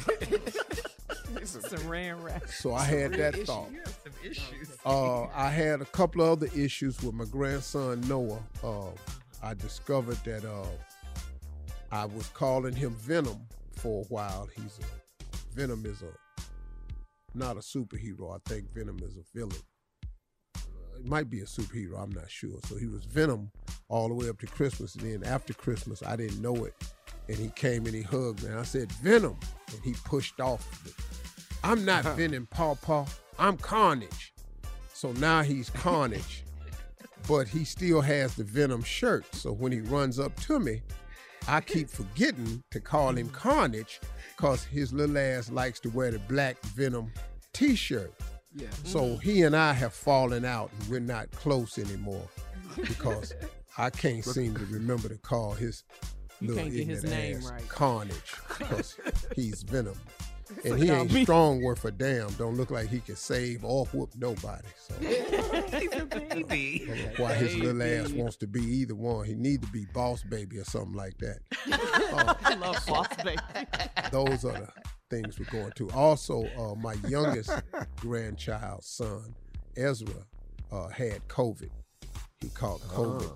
Saran wrap. So I had that thought. You have some issues. I had a couple of other issues with my grandson Noah. I discovered that I was calling him Venom for a while. Venom is not a superhero. I think Venom is a villain. It might be a superhero. I'm not sure. So he was Venom all the way up to Christmas. And then after Christmas, I didn't know it. And he came and he hugged me. And I said, Venom. And he pushed off. I'm not Venom, Paw. I'm Carnage. So now he's Carnage. But he still has the Venom shirt. So when he runs up to me, I keep forgetting to call him Carnage because his little ass likes to wear the black Venom t-shirt. Yeah. So he and I have fallen out and we're not close anymore because I can't seem to remember to call his little can't get his name ass right. Carnage because he's Venom. And he ain't strong worth a damn. Don't look like he can save or whoop nobody. So He's a baby. I don't know why his little ass wants to be either one. He need to be Boss Baby or something like that. I love Boss Baby. Those are the things we're going to. Also, my youngest grandchild's son, Ezra had COVID. He caught COVID,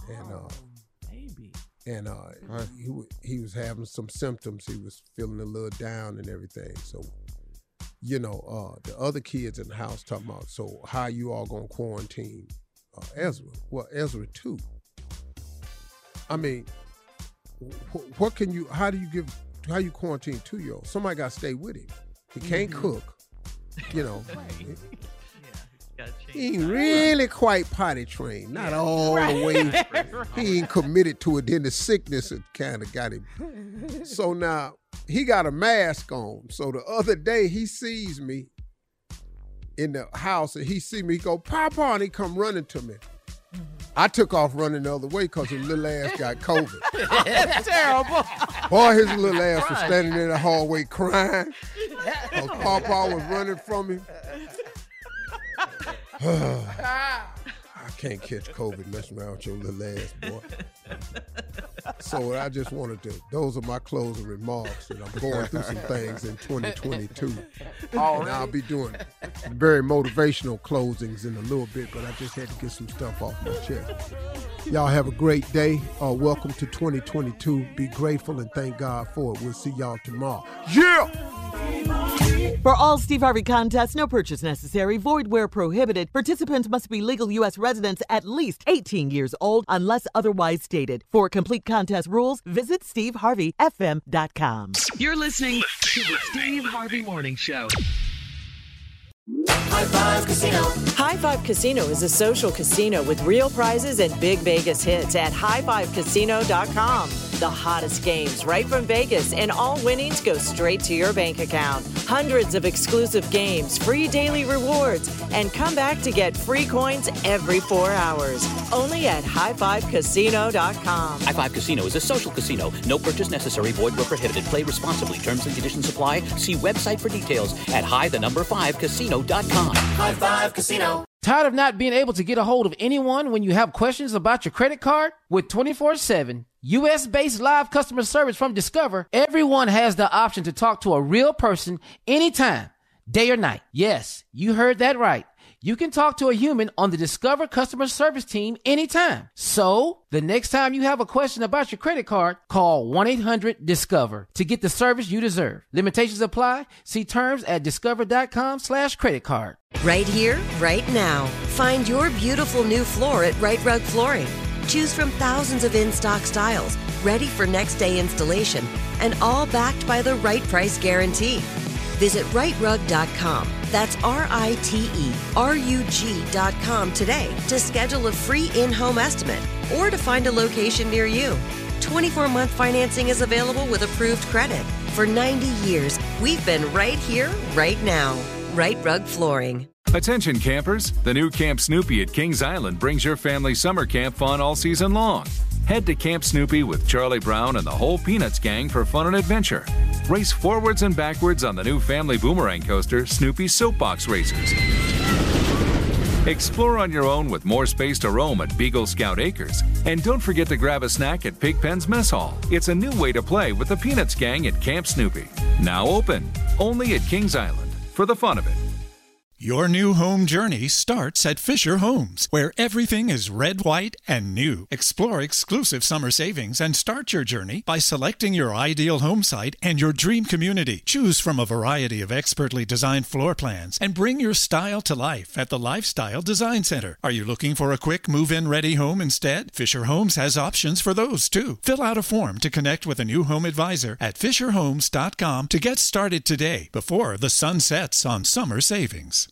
and he was having some symptoms. He was feeling a little down and everything. So, the other kids in the house talking about, so how you all gonna quarantine Ezra? Well, Ezra too. I mean, how do you quarantine 2-year-old? Somebody got to stay with him. He can't cook, He ain't really quite potty trained, not all the way. He ain't committed to it. Then the sickness kind of got him. So now he got a mask on. So the other day he sees me in the house and he see me, he go, Papa, and he come running to me. I took off running the other way because his little ass got COVID. That's terrible. Boy, his little ass was standing in the hallway crying because Papa was running from him. I can't catch COVID messing around with your little ass, boy. So I just those are my closing remarks, that I'm going through some things in 2022. And I'll be doing very motivational closings in a little bit, but I just had to get some stuff off my chest. Y'all have a great day. Welcome to 2022. Be grateful and thank God for it. We'll see y'all tomorrow. Yeah! For all Steve Harvey contests, no purchase necessary, void where prohibited. Participants must be legal U.S. residents at least 18 years old unless otherwise stated. For complete contest rules, visit SteveHarveyFM.com. You're listening to the Steve Harvey Morning Show. High Five Casino. High Five Casino is a social casino with real prizes and big Vegas hits at highfivecasino.com. The hottest games right from Vegas, and all winnings go straight to your bank account. Hundreds of exclusive games, free daily rewards, and come back to get free coins every 4 hours. Only at highfivecasino.com. High Five Casino is a social casino. No purchase necessary. Void where prohibited. Play responsibly. Terms and conditions apply. See website for details at high5casino.com. High Five Casino. Tired of not being able to get a hold of anyone when you have questions about your credit card? With 24/7 U.S.-based live customer service from Discover, everyone has the option to talk to a real person anytime, day or night. Yes, you heard that right. You can talk to a human on the Discover customer service team anytime. So, the next time you have a question about your credit card, call 1-800-DISCOVER to get the service you deserve. Limitations apply. See terms at discover.com/creditcard. Right here, right now. Find your beautiful new floor at Right Rug Flooring. Choose from thousands of in-stock styles, ready for next day installation, and all backed by the right price guarantee. Visit rightrug.com. That's RITERUG.com today to schedule a free in-home estimate or to find a location near you. 24-month financing is available with approved credit. For 90 years, we've been right here, right now. Right Rug Flooring. Attention campers, the new Camp Snoopy at Kings Island brings your family summer camp fun all season long. Head to Camp Snoopy with Charlie Brown and the whole Peanuts gang for fun and adventure. Race forwards and backwards on the new family boomerang coaster, Snoopy Soapbox Racers. Explore on your own with more space to roam at Beagle Scout Acres. And don't forget to grab a snack at Pigpen's Mess Hall. It's a new way to play with the Peanuts gang at Camp Snoopy. Now open, only at Kings Island, for the fun of it. Your new home journey starts at Fisher Homes, where everything is red, white, and new. Explore exclusive summer savings and start your journey by selecting your ideal home site and your dream community. Choose from a variety of expertly designed floor plans and bring your style to life at the Lifestyle Design Center. Are you looking for a quick move-in ready home instead? Fisher Homes has options for those too. Fill out a form to connect with a new home advisor at fisherhomes.com to get started today before the sun sets on summer savings.